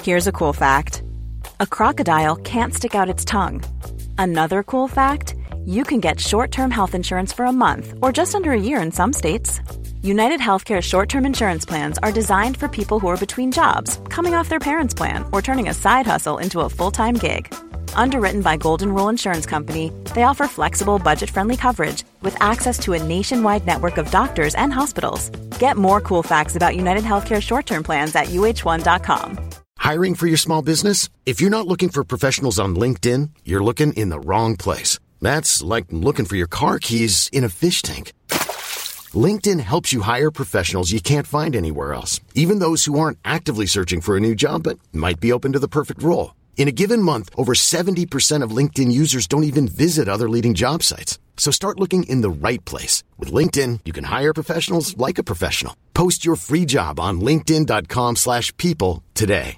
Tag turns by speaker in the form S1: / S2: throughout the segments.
S1: Here's a cool fact. A crocodile can't stick out its tongue. Another cool fact, you can get short-term health insurance for a month or just under a year in some states. United Healthcare short-term insurance plans are designed for people who are between jobs, coming off their parents' plan, or turning a side hustle into a full-time gig. Underwritten by Golden Rule Insurance Company, they offer flexible, budget-friendly coverage with access to a nationwide network of doctors and hospitals. Get more cool facts about United Healthcare short-term plans at uh1.com.
S2: Hiring for your small business? If you're not looking for professionals on LinkedIn, you're looking in the wrong place. That's like looking for your car keys in a fish tank. LinkedIn helps you hire professionals you can't find anywhere else, even those who aren't actively searching for a new job but might be open to the perfect role. In a given month, over 70% of LinkedIn users don't even visit other leading job sites. So start looking in the right place. With LinkedIn, you can hire professionals like a professional. Post your free job on linkedin.com/people today.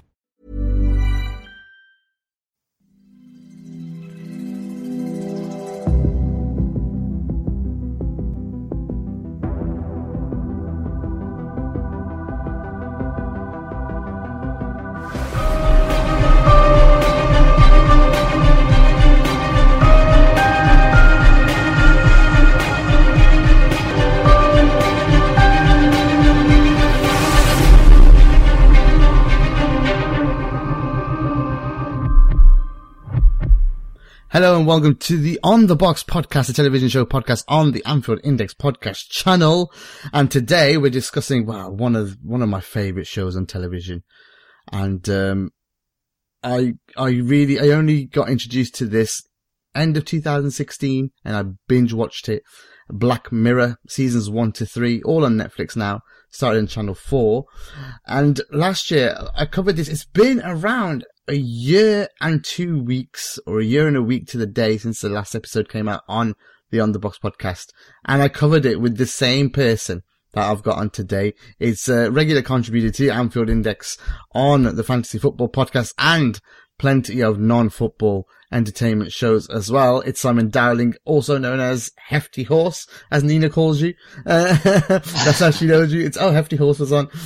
S3: Hello and welcome to the On The Box podcast, a television show podcast on the Anfield Index podcast channel. And today we're discussing, one of my favorite shows on television. And, I only got introduced to this end of 2016 and I binge watched it. Black Mirror seasons 1 to 3, all on Netflix now, started on channel 4. And last year I covered this. It's been around a year and 2 weeks, or a year and a week to the day since the last episode came out on the On The Box podcast. And I covered it with the same person that I've got on today. It's a regular contributor to Anfield Index on the Fantasy Football podcast and plenty of non-football entertainment shows as well. It's Simon Dowling, also known as Hefty Horse, as Nina calls you. That's how she knows you. It's, Hefty Horse was on.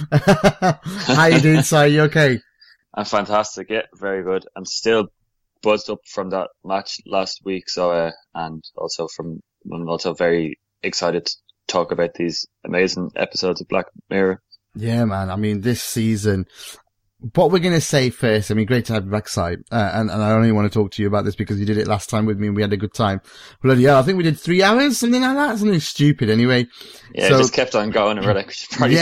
S3: How you doing, Si? You okay?
S4: I'm fantastic, yeah, very good. I'm still buzzed up from that match last week, I'm also very excited to talk about these amazing episodes of Black Mirror.
S3: Yeah, man. I mean, this season, what we're going to say first, great to have you back, Si. And I only want to talk to you about this because you did it last time with me and we had a good time. Bloody hell, I think we did 3 hours, something like that. Something stupid anyway.
S4: Yeah, it just kept on going and we're like,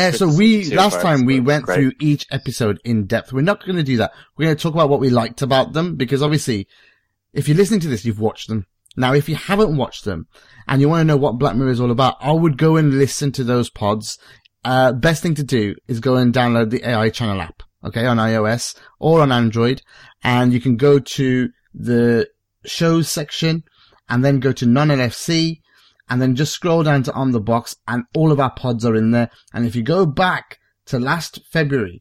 S3: last time we went through each episode in depth. We're not going to do that. We're going to talk about what we liked about them because obviously, if you're listening to this, you've watched them. Now, if you haven't watched them and you want to know what Black Mirror is all about, I would go and listen to those pods. Best thing to do is go and download the AI Channel app. Okay, on iOS or on Android, and you can go to the shows section and then go to non-LFC and then just scroll down to On The Box and all of our pods are in there. And if you go back to last February,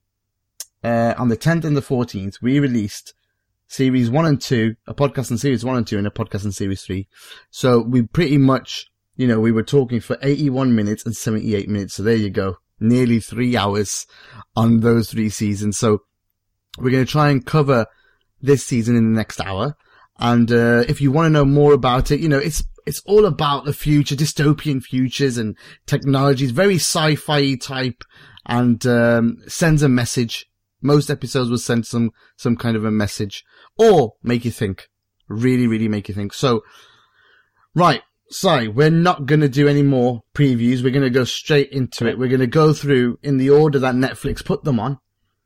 S3: on the 10th and the 14th, we released series 1 and 2, a podcast on series 1 and 2 and a podcast on series 3. So we pretty much, we were talking for 81 minutes and 78 minutes. So there you go. Nearly 3 hours on those 3 seasons. So we're going to try and cover this season in the next hour. And, if you want to know more about it, it's all about the future, dystopian futures and technologies, very sci-fi type and, sends a message. Most episodes will send some kind of a message or make you think. Really, really make you think. So, right. So, we're not going to do any more previews. We're going to go straight into it. We're going to go through in the order that Netflix put them on.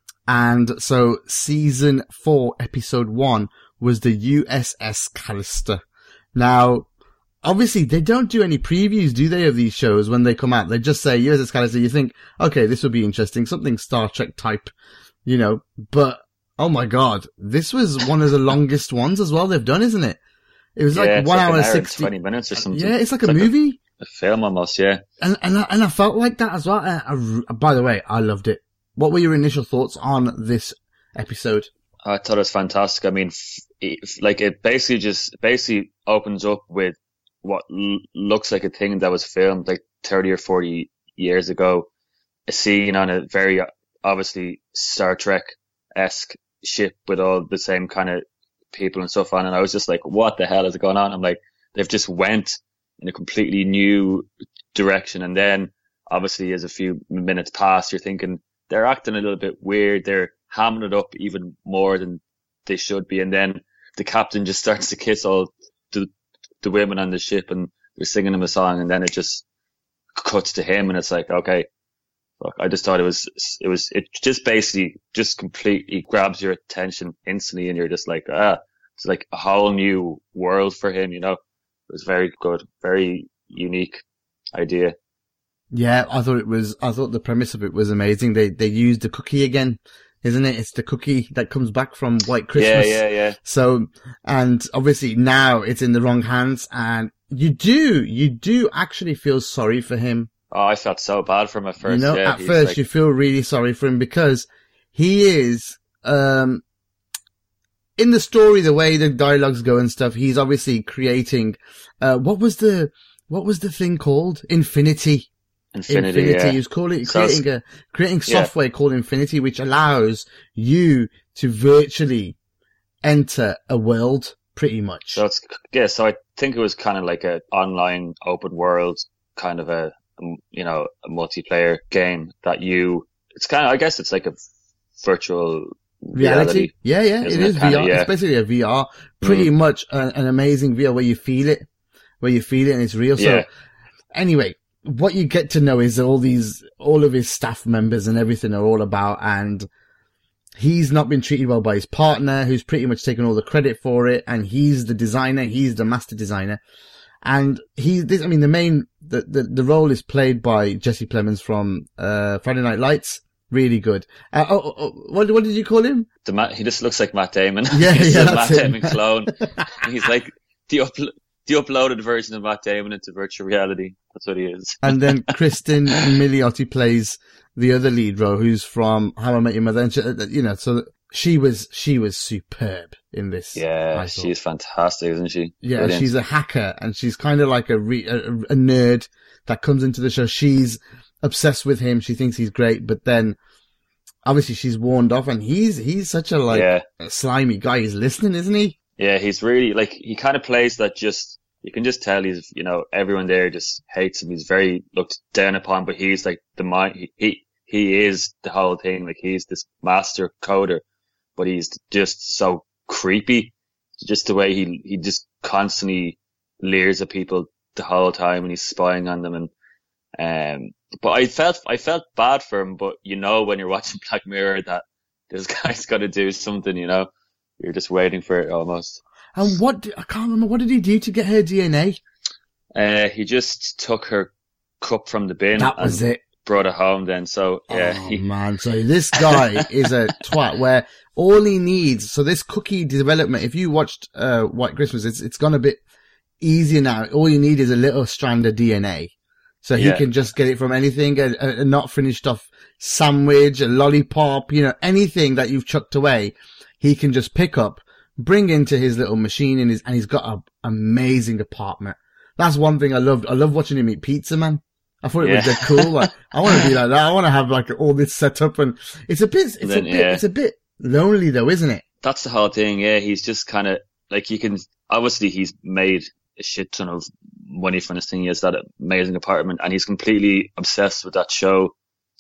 S3: And so, season 4, episode 1 was the USS Callister. Now, obviously, they don't do any previews, do they, of these shows when they come out? They just say USS Callister. You think, okay, this will be interesting. Something Star Trek type, But, oh my God, this was one of the longest ones as well they've done, isn't it? It was like 1 hour and 60
S4: 20 minutes or something.
S3: Yeah, it's like a movie.
S4: A film almost, yeah.
S3: And I felt like that as well. By the way, I loved it. What were your initial thoughts on this episode?
S4: I thought it was fantastic. It basically opens up with what looks like a thing that was filmed like 30 or 40 years ago. A scene on a very obviously Star Trek-esque ship with all the same kind of people and stuff on, and I was just like, what the hell is going on? I'm like, they've just went in a completely new direction, and then obviously as a few minutes pass, you're thinking they're acting a little bit weird, they're hamming it up even more than they should be, and then the captain just starts to kiss all the women on the ship, and they're singing him a song, and then it just cuts to him, and it's like, okay, look, I just thought it just basically just completely grabs your attention instantly, and you're just like, it's like a whole new world for him, you know. It was very good, very unique idea.
S3: Yeah, I thought the premise of it was amazing. They used the cookie again, isn't it? It's the cookie that comes back from White Christmas.
S4: Yeah.
S3: So, and obviously now it's in the wrong hands, and you do actually feel sorry for him.
S4: Oh, I felt so bad for him at first.
S3: You know, at first you feel really sorry for him because he is, in the story, the way the dialogues go and stuff, he's obviously creating, what was the thing called? Infinity. Yeah. He was creating software called Infinity, which allows you to virtually enter a world, pretty much.
S4: So so I think it was kind of like a online open world kind of a multiplayer game that it's kind of, I guess it's like a virtual reality.
S3: Yeah, it is VR. It's basically a VR, pretty much an amazing VR where you feel it and it's real. So anyway, what you get to know is all of his staff members and everything are all about, and he's not been treated well by his partner, who's pretty much taken all the credit for it, and he's the designer, he's the master designer. And the role is played by Jesse Plemons from Friday Night Lights. Really good. What did you call him?
S4: He just looks like Matt Damon.
S3: Yeah,
S4: he's
S3: a
S4: Matt Damon clone. He's like the uploaded version of Matt Damon into virtual reality. That's what he is.
S3: And then Kristen Milioti plays the other lead role, who's from How I Met Your Mother. And so she was superb in this.
S4: Yeah, she's fantastic, isn't she?
S3: Yeah,
S4: brilliant.
S3: She's a hacker, and she's kind of like a nerd that comes into the show. She's obsessed with him. She thinks he's great, but then obviously she's warned off, and he's such a slimy guy. He's listening, isn't he?
S4: Yeah, he's really he kind of plays that you can just tell he's, everyone there just hates him. He's very looked down upon, but he's like he is the whole thing. Like, he's this master coder, but he's just so creepy. Just the way he just constantly leers at people the whole time, and he's spying on them. And but I felt bad for him. But when you're watching Black Mirror, that this guy's got to do something. You're just waiting for it almost.
S3: And I can't remember, what did he do to get her DNA?
S4: He just took her cup from the bin.
S3: That was it.
S4: Brought it home then. So yeah.
S3: Man. So this guy is a twat where all he needs, so this cookie development, if you watched, White Christmas, it's gone a bit easier now. All you need is a little strand of DNA. So he can just get it from anything, a not finished off sandwich, a lollipop, anything that you've chucked away, he can just pick up, bring into his little machine, and he's got an amazing apartment. That's one thing I loved. I love watching him eat pizza, man. I thought it was dead cool. Like, I want to be like that. I want to have all this set up, and it's a bit lonely though, isn't it?
S4: That's the whole thing. Yeah. He's just kind of obviously he's made a shit ton of money from this thing. He has that amazing apartment, and he's completely obsessed with that show,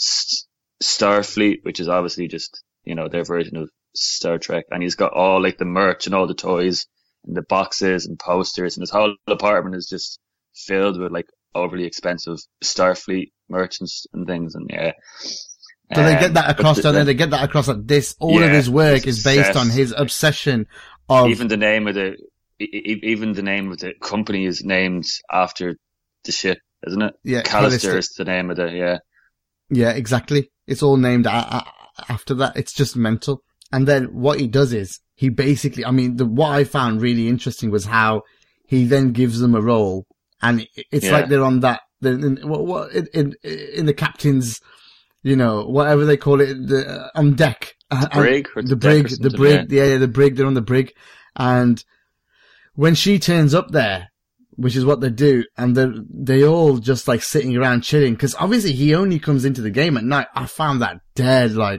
S4: Starfleet, which is obviously just, their version of Star Trek. And he's got all the merch and all the toys and the boxes and posters, and his whole apartment is just filled with overly expensive Starfleet merch and things. And
S3: so they get that across, don't they? They get that across that all of his work is based on his obsession of
S4: even the name of the company is named after the ship, isn't it?
S3: Yeah,
S4: Callister is the name of the
S3: Yeah, exactly. It's all named after that. It's just mental. And then what he does is he basically, what I found really interesting was how he then gives them a role, and it's like they're on that in the captain's, whatever they call it, on deck.
S4: The brig.
S3: The brig. They're on the brig, and when she turns up there, which is what they do, and they all just sitting around chilling, because obviously he only comes into the game at night. I found that dead,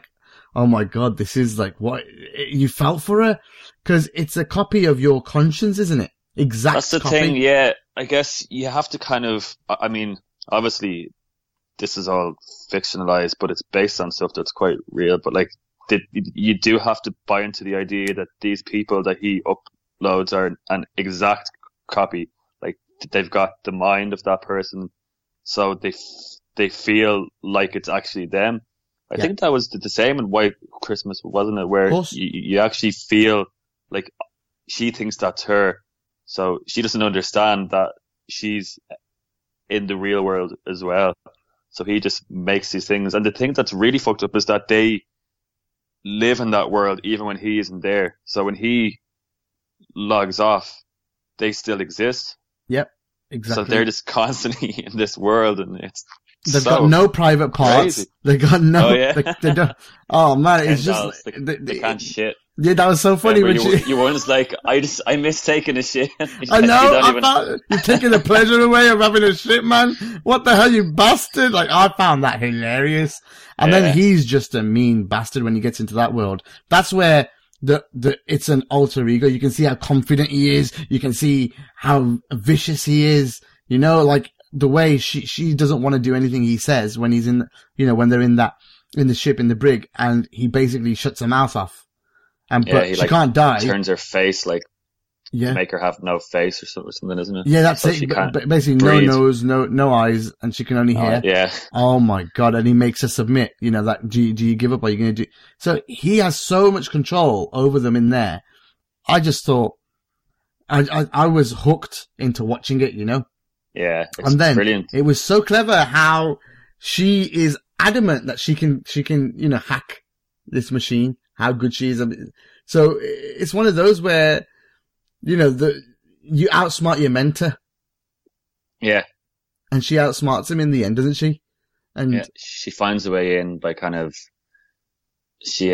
S3: oh my God, this is like what you felt for her, because it's a copy of your conscience, isn't it? Exact.
S4: That's the
S3: copy.
S4: thing. Yeah, I guess you have to kind of. I mean, obviously, this is all fictionalized, but it's based on stuff that's quite real. But like, you do have to buy into the idea that these people that he uploads are an exact copy. Like, they've got the mind of that person, so they feel like it's actually them. I think that was the same in White Christmas, wasn't it? Where you actually feel like she thinks that's her, so she doesn't understand that she's in the real world as well. So he just makes these things. And the thing that's really fucked up is that they live in that world even when he isn't there. So when he logs off, they still exist.
S3: Yep, exactly.
S4: So they're just constantly in this world, and
S3: they've got no private parts.
S4: Crazy.
S3: They got no.
S4: Oh, yeah.
S3: they don't. Oh man, it's just
S4: they can't shit.
S3: Yeah, that was so funny when
S4: you were just like, I miss taking a shit.
S3: I know. You're taking the pleasure away of having a shit, man. What the hell, you bastard! Like, I found that hilarious. And then he's just a mean bastard when he gets into that world. That's where it's an alter ego. You can see how confident he is. You can see how vicious he is. You know, like the way she doesn't want to do anything he says when he's in, when they're in the ship, in the brig, and he basically shuts her mouth off. But she can't die.
S4: Turns her face make her have no face or something, isn't it?
S3: Yeah, that's it. Basically,
S4: breathe.
S3: No nose, no eyes, and she can only hear.
S4: Yeah.
S3: Oh my God! And he makes her submit. That do you give up? Are you going to do? So he has so much control over them in there. I just thought, I was hooked into watching it.
S4: Yeah, it's
S3: and then
S4: brilliant.
S3: It was so clever how she is adamant that she can hack this machine. How good she is. So it's one of those where, you outsmart your mentor.
S4: Yeah.
S3: And she outsmarts him in the end, doesn't she? And
S4: she finds a way in by kind of, she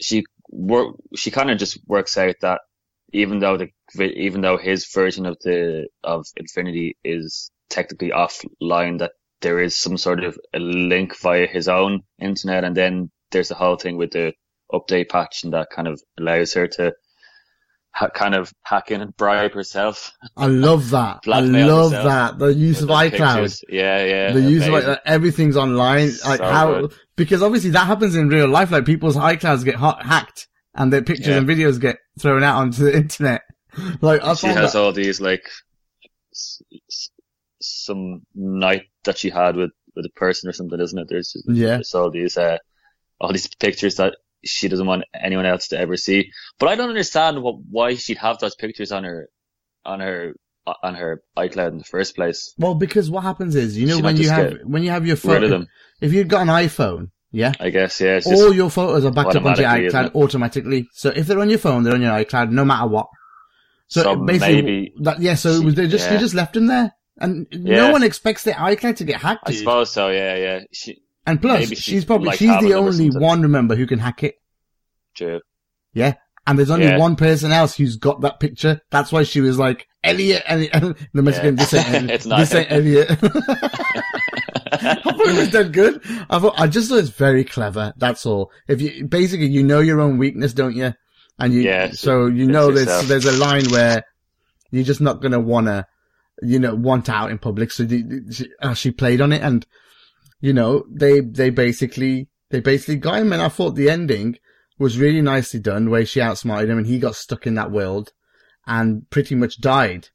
S4: kind of just works out that even though his version of Infinity is technically offline, that there is some sort of a link via his own internet, and then there's the whole thing with the update patch, and that kind of allows her to kind of hack in and bribe herself.
S3: I love that. I love that. The use of iCloud.
S4: Pictures. Yeah.
S3: The use of iCloud, everything's online. Like because obviously that happens in real life. Like people's iClouds get hacked and their pictures and videos get thrown out onto the internet. Like
S4: she has all these like some night that she had with a person or something, isn't it? There's all these pictures that she doesn't want anyone else to ever see. But I don't understand why she'd have those pictures on her iCloud in the first place.
S3: Well, because what happens is, when you have your phone, if you've got an iPhone, I
S4: guess,
S3: all your photos are backed up onto your iCloud automatically. So if they're on your phone, they're on your iCloud, no matter what. So basically, they just left them there, and no one expects their iCloud to get hacked.
S4: I suppose so. Yeah.
S3: And plus, she's the only one, remember, who can hack it.
S4: True.
S3: Yeah. And there's only one person else who's got that picture. That's why she was like, Elliot, and the Mexican, this ain't Elliot. I thought it was dead good. I just thought it's very clever. That's all. If you, basically, your own weakness, don't you? And there's a line where you're just not gonna want out in public. So she played on it, and, they basically got him, and I thought the ending was really nicely done, where she outsmarted him and he got stuck in that world and pretty much died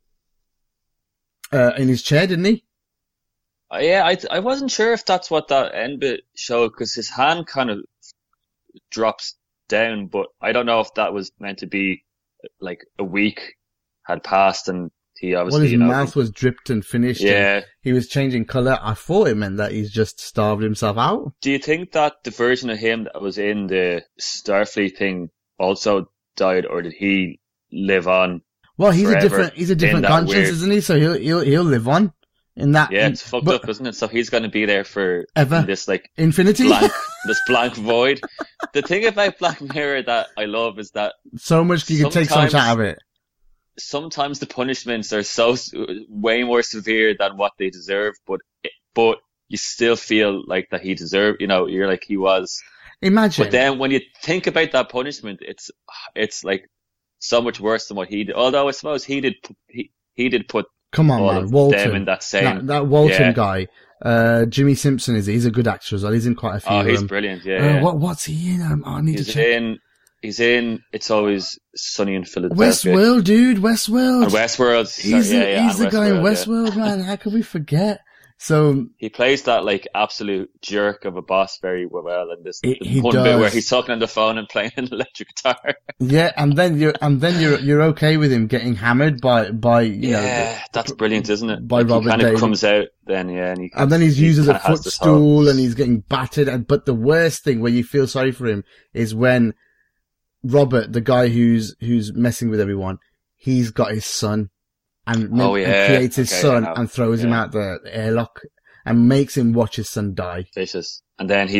S3: in his chair, didn't he?
S4: I wasn't sure if that's what that end bit showed, because his hand kind of drops down, but I don't know if that was meant to be like a week had passed and he obviously,
S3: his mouth was dripped and finished.
S4: Yeah.
S3: And he was changing colour. I thought it meant that he's just starved himself out.
S4: Do you think that the version of him that was in the Starfleet thing also died, or did he live on?
S3: Well, he's a different conscience, isn't he? So he'll live on in that.
S4: Yeah, it's fucked up, isn't it? So he's going to be there for
S3: ever.
S4: This like
S3: infinity,
S4: this blank void. The thing about Black Mirror that I love is that
S3: so much you can take so much out of it.
S4: Sometimes the punishments are so way more severe than what they deserve, but you still feel like that he deserved. You're like he was
S3: Imagine.
S4: But then when you think about that punishment, it's like so much worse than what he did. Although I suppose he did put
S3: Come on, man. Walton.
S4: them in that same.
S3: That Walton guy. Jimmy Simpson he's a good actor as well. He's in quite a few.
S4: Oh, he's brilliant. Yeah.
S3: What's he in? I need to check.
S4: He's in It's Always Sunny in Philadelphia.
S3: Westworld, dude. Westworld.
S4: And Westworld.
S3: He's the guy in Westworld, man. How could we forget? So
S4: he plays that like absolute jerk of a boss very well in this
S3: he
S4: one
S3: does.
S4: bit where he's talking on the phone and playing an electric guitar.
S3: Yeah, and then you're okay with him getting hammered by you know.
S4: That's brilliant, isn't it?
S3: By
S4: like
S3: Robert
S4: he kind
S3: Daly.
S4: of comes out then, and
S3: then he's used as a footstool and he's getting battered. But the worst thing where you feel sorry for him is when Robert, the guy who's messing with everyone, he's got his son. And creates his son and throws him out the airlock and makes him watch his son die.
S4: Vicious. And then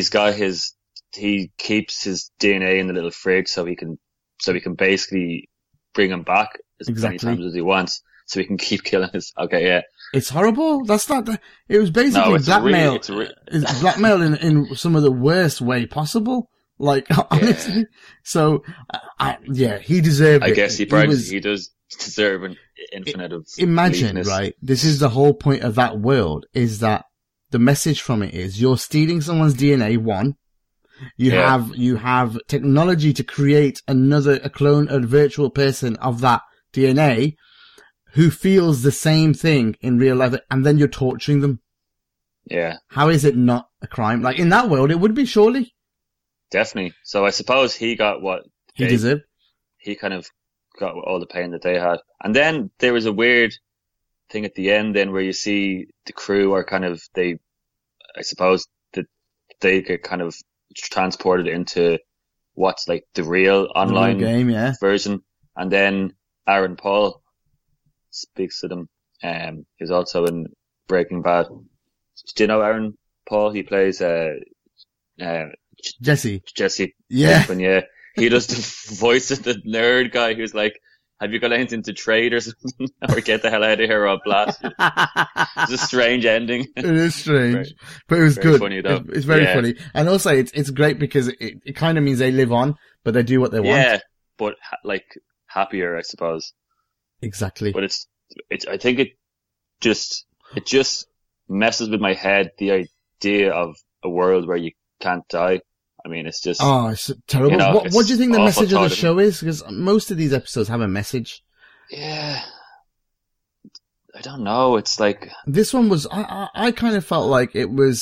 S4: he keeps his DNA in the little fridge so he can basically bring him back as many times as he wants so he can keep killing his,
S3: It's horrible. That's not it was basically blackmail. It's blackmail in some of the worst way possible. Like, honestly. So, he deserved it.
S4: I guess he does deserve an infinite of
S3: Imagine,
S4: bleakness.
S3: right? This is the whole point of that world, is that the message from it is you're stealing someone's DNA, one. You have technology to create a clone, a virtual person of that DNA who feels the same thing in real life, and then you're torturing them.
S4: Yeah.
S3: How is it not a crime? Like, in that world, it would be, surely.
S4: Definitely. So I suppose he got what
S3: he deserved.
S4: He kind of got all the pain that they had. And then there was a weird thing at the end then where you see the crew are kind of, I suppose that they get kind of transported into what's like the real online
S3: game,
S4: version. And then Aaron Paul speaks to them. He's also in Breaking Bad. Do you know Aaron Paul? He plays,
S3: Jesse.
S4: Yeah. Pinkman, he does the voice of the nerd guy who's like, have you got anything to trade or something? Or get the hell out of here or I'll blast you. It's a strange ending.
S3: It is strange. But it was good.
S4: Funny, though.
S3: It's very funny. And also it's great because it kind of means they live on, but they do what they want.
S4: Yeah, but like happier, I suppose.
S3: Exactly.
S4: But I think it just messes with my head, the idea of a world where you can't die. I mean, it's just...
S3: Oh, it's terrible. You know, what do you think the message of the show is? Because most of these episodes have a message.
S4: Yeah. I don't know. It's like...
S3: This one was... I kind of felt like it was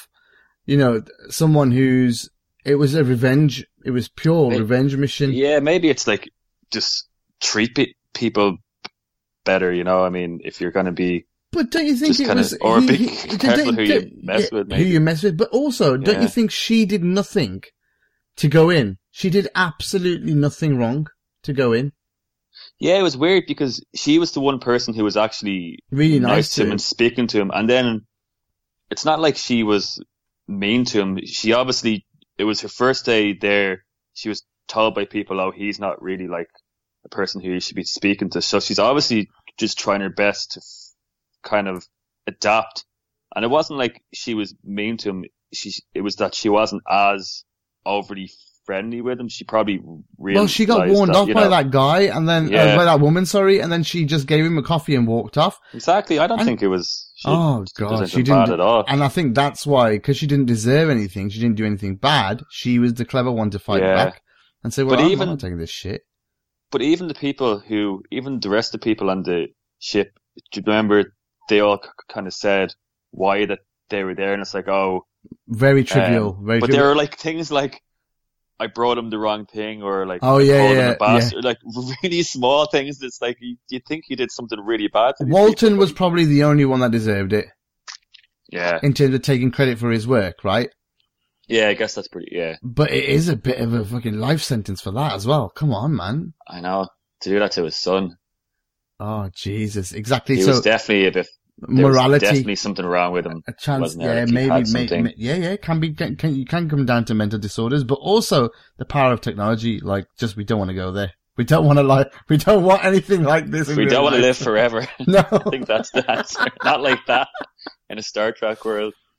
S3: someone who's... It was a revenge. It was pure revenge mission.
S4: Yeah, maybe it's like just treat people better, you know? I mean, if you're going to be...
S3: But don't you think it was...
S4: Or be careful who you mess with, maybe.
S3: Who you mess with. But also, don't you think she did nothing to go in? She did absolutely nothing wrong to go in.
S4: Yeah, it was weird because she was the one person who was actually
S3: really nice
S4: to him and speaking to him. And then it's not like she was mean to him. She obviously, it was her first day there. She was told by people, oh, he's not really like a person who you should be speaking to. So she's obviously just trying her best to kind of adapt. And it wasn't like she was mean to him. It was that she wasn't as overly friendly with him. She probably realized.
S3: Well, she got warned off by that guy and then, by that woman, and then she just gave him a coffee and walked off.
S4: Exactly. I don't think it was,
S3: she didn't
S4: bad at all.
S3: And I think that's why, because she didn't deserve anything, she didn't do anything bad, she was the clever one to fight back and say, well, I'm not taking this shit.
S4: But even the rest of the people on the ship, do you remember they all kind of said why that they were there, and it's like, oh,
S3: very trivial,
S4: but there are like things like, I brought him the wrong thing, or like,
S3: called him
S4: a bastard, like really small things. That's like, you think he did something really bad to
S3: Walton
S4: people,
S3: was probably the only one that deserved it.
S4: Yeah.
S3: In terms of taking credit for his work, right?
S4: Yeah, I guess that's pretty,
S3: But it is a bit of a fucking life sentence for that as well. Come on, man.
S4: I know. To do that to his son.
S3: Oh, Jesus. Exactly.
S4: He was definitely a bit,
S3: morality.
S4: Definitely something wrong with him.
S3: A chance, maybe. You can come down to mental disorders, but also the power of technology. Like, we don't want to go there. We don't want to we don't want anything like this.
S4: We don't want to live forever.
S3: No.
S4: I think that's the answer. Not like that in a Star Trek world.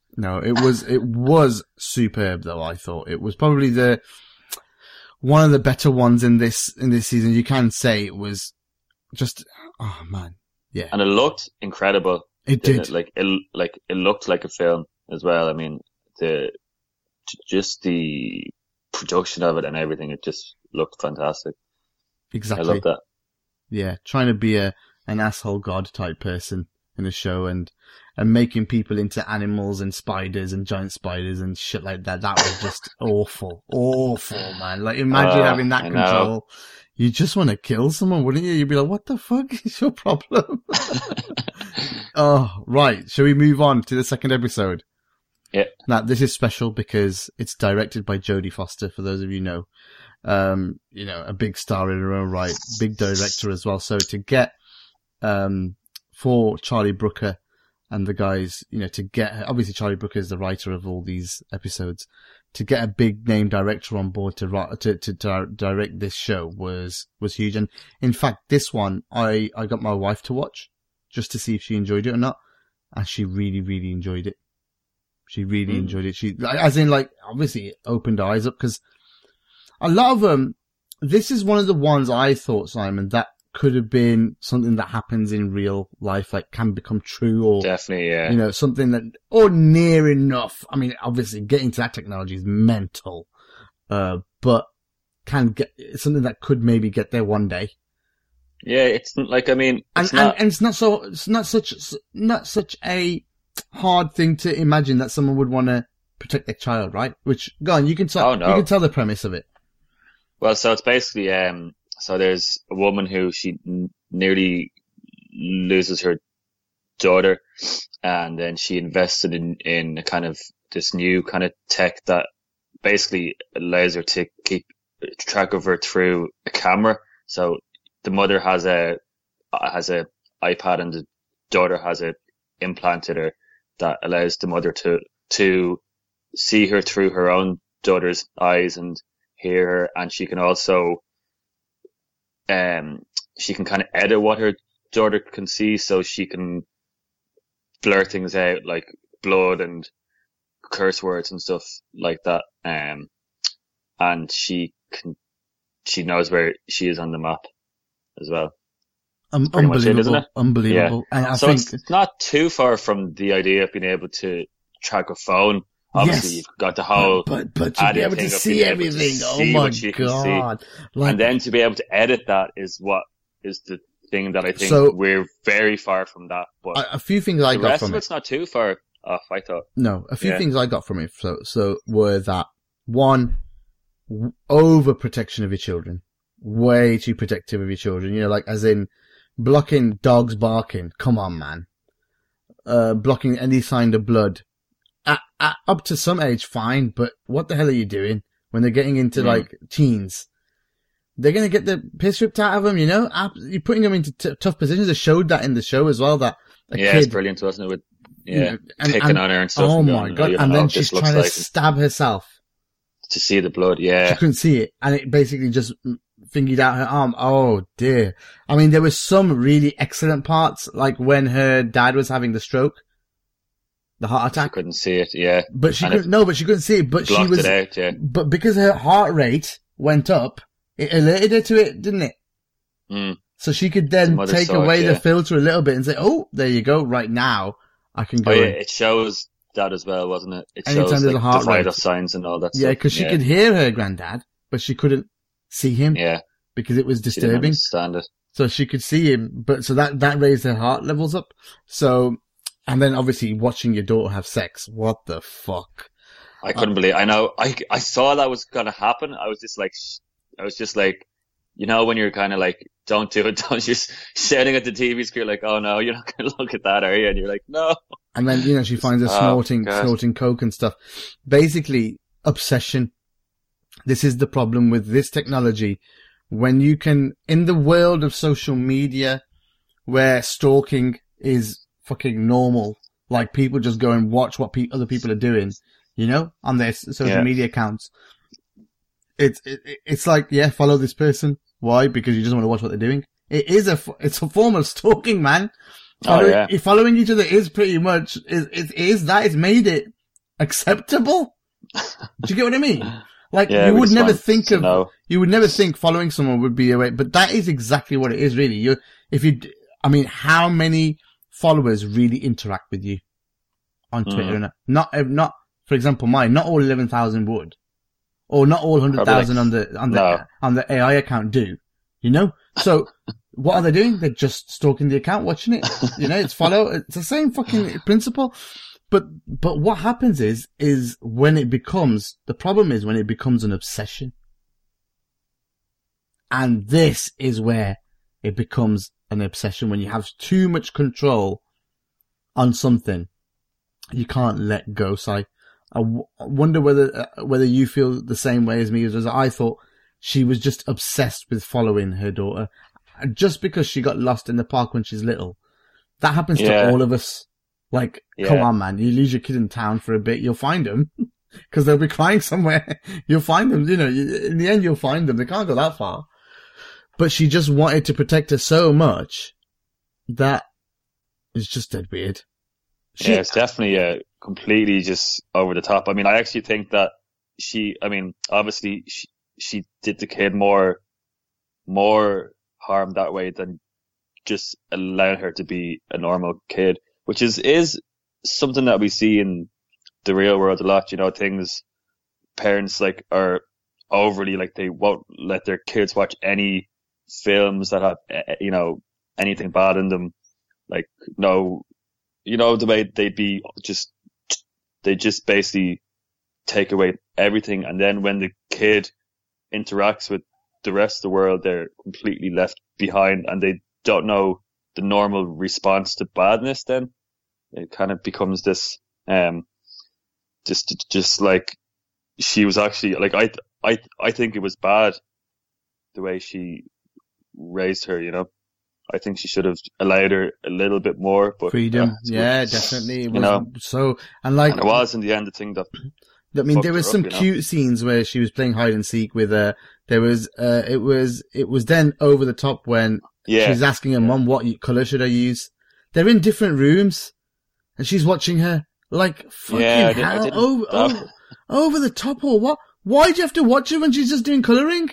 S3: No, it was superb though, I thought. It was probably one of the better ones in this season. You can say it was just, oh man. Yeah.
S4: And it looked incredible.
S3: It did.
S4: It looked like a film as well. I mean, just the production of it and everything, it just looked fantastic.
S3: Exactly.
S4: I love that.
S3: Yeah. Trying to be an asshole god type person in a show and making people into animals and spiders and giant spiders and shit like that. That was just awful. Awful, man. Like, imagine having that control. You just want to kill someone, wouldn't you? You'd be like, what the fuck is your problem? Oh, right. Shall we move on to the second episode?
S4: Yeah.
S3: Now, this is special because it's directed by Jodie Foster, for those of you know. A big star in her own right, big director as well. So to get, for Charlie Brooker and the guys, to get, obviously Charlie Brooker is the writer of all these episodes, to get a big name director on board to direct this show was huge. And in fact, this one, I got my wife to watch just to see if she enjoyed it or not. And she really, really enjoyed it. She really enjoyed it. She, as in, like, obviously it opened her eyes up because a lot of them, this is one of the ones I thought, Simon, that could have been something that happens in real life, like can become true or
S4: definitely, yeah.
S3: Something that, or near enough. I mean, obviously getting to that technology is mental, but can get something that could maybe get there one day.
S4: Yeah, it's like, I mean,
S3: and it's not such a hard thing to imagine that someone would want to protect their child, right? Which, go on, you can tell the premise of it.
S4: Well, so it's basically, so there's a woman who she nearly loses her daughter, and then she invested in a kind of this new kind of tech that basically allows her to keep track of her through a camera. So the mother has a iPad and the daughter has it implanted her that allows the mother to see her through her own daughter's eyes and hear her, and she can also she can kind of edit what her daughter can see, so she can blur things out like blood and curse words and stuff like that. And she knows where she is on the map as well.
S3: Unbelievable,
S4: isn't it?
S3: Unbelievable.
S4: Yeah.
S3: And I
S4: so
S3: think
S4: it's not too far from the idea of being able to track a phone. Obviously, you've got the whole,
S3: but to be able to see everything. Oh my God!
S4: Like, and then to be able to edit that is the thing that I think we're very far from that. But
S3: a few things I got from it.
S4: The rest of it's not too far off, I thought.
S3: No, a few things I got from it. So were that one, overprotection of your children, way too protective of your children. Like as in blocking dogs barking. Come on, man. Blocking any sign of blood. Up to some age, fine, but what the hell are you doing when they're getting into like teens? They're going to get the piss ripped out of them, You're putting them into tough positions. They showed that in the show as well, that kid,
S4: it's brilliant, wasn't it? With, picking on her and stuff.
S3: Oh my God. And then she's trying to stab herself.
S4: To see the blood, yeah.
S3: She couldn't see it, and it basically just fingered out her arm. Oh dear. I mean, there were some really excellent parts, like when her dad was having the stroke. The heart attack.
S4: She couldn't see it, yeah.
S3: But she couldn't see it, but she was,
S4: it out, yeah.
S3: But because her heart rate went up, it alerted her to it, didn't it?
S4: Mm.
S3: So she could then take away the filter a little bit and say, oh, there you go, right now, I can go.
S4: Oh yeah, it shows that as well, wasn't it? It
S3: anytime
S4: shows
S3: there's a heart
S4: the vital
S3: rate.
S4: signs and all that stuff.
S3: Yeah, because she could hear her granddad, but she couldn't see him.
S4: Yeah.
S3: Because it was disturbing.
S4: She didn't understand it.
S3: So she could see him, but so that raised her heart levels up. So, and then obviously watching your daughter have sex. What the fuck?
S4: I couldn't believe, I know, I saw that was gonna happen. I was just like, when you're kind of like, don't do it, you're shouting at the TV screen like, oh no, you're not gonna look at that, are you? And you're like, no.
S3: And then, she finds her snorting coke and stuff. Basically, obsession. This is the problem with this technology. When you can, in the world of social media, where stalking is fucking normal, like people just go and watch what other people are doing, on their social media accounts. It's like, follow this person. Why? Because you just want to watch what they're doing. It's a form of stalking, man. Following each other is pretty much, it's made it. acceptable. Do you get what I mean? Like,
S4: Yeah,
S3: you
S4: we
S3: would
S4: just
S3: never
S4: want
S3: think
S4: to
S3: of,
S4: know.
S3: you would never think following someone would be a way, but that is exactly what it is, really. How many followers really interact with you on Twitter? Not, for example, mine, not all 11,000 would. Or not all 100,000 on the AI account do. You know? So, what are they doing? They're just stalking the account, watching it. You know, it's the same fucking principle. But what happens is the problem is when it becomes an obsession. And this is where it becomes an obsession, when you have too much control on something. You can't let go, Si. I wonder whether you feel the same way as me, as I thought she was just obsessed with following her daughter. Just because she got lost in the park when she's little. That happens to all of us. Like, come on, man, you lose your kid in town for a bit, you'll find them. Because they'll be crying somewhere. You'll find them, you know, in the end you'll find them. They can't go that far. But she just wanted to protect her so much that it's just dead weird.
S4: It's definitely completely just over the top. I mean, I actually think that obviously she did the kid more harm that way than just allowing her to be a normal kid, which is something that we see in the real world a lot. You know, parents like are overly, like, they won't let their kids watch any films that have, you know, anything bad in them. Like, no, you know, the way they just basically take away everything. And then when the kid interacts with the rest of the world, they're completely left behind and they don't know the normal response to badness. Then it kind of becomes this, just like she was actually, like, I think it was bad the way she raised her, you know. I think she should have allowed her a little bit more, but
S3: freedom. Yeah, definitely. It was, and it
S4: was in the end the thing that.
S3: I mean, there was some cute scenes where she was playing hide and seek with there was, it was then over the top when she was asking her mom, what color should I use? They're in different rooms and she's watching her like fucking hell, over the top, or what? Why do you have to watch her when she's just doing coloring?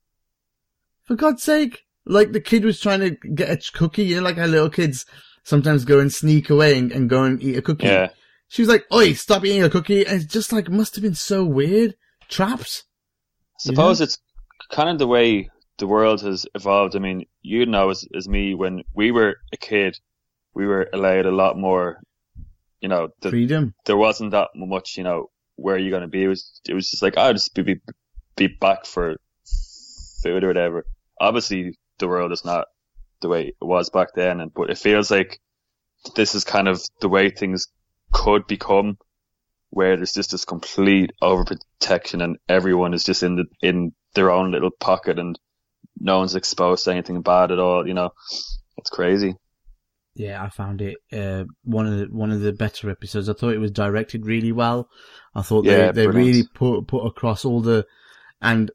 S3: For God's sake. Like, the kid was trying to get a cookie, you know, like how little kids sometimes go and sneak away and go and eat a cookie. Yeah. She was like, oi, stop eating a cookie. And it's just like, must have been so weird. Trapped.
S4: I suppose it's kind of the way the world has evolved. I mean, you know, as me, when we were a kid, we were allowed a lot more, you know,
S3: freedom.
S4: There wasn't that much, you know, where are you going to be? It was just like, I'll just be back for food or whatever. Obviously, the world is not the way it was back then, but it feels like this is kind of the way things could become, where there's just this complete overprotection and everyone is just in their own little pocket and no one's exposed to anything bad at all. You know, it's crazy.
S3: Yeah, I found it one of the better episodes. I thought it was directed really well. I thought they really put across all and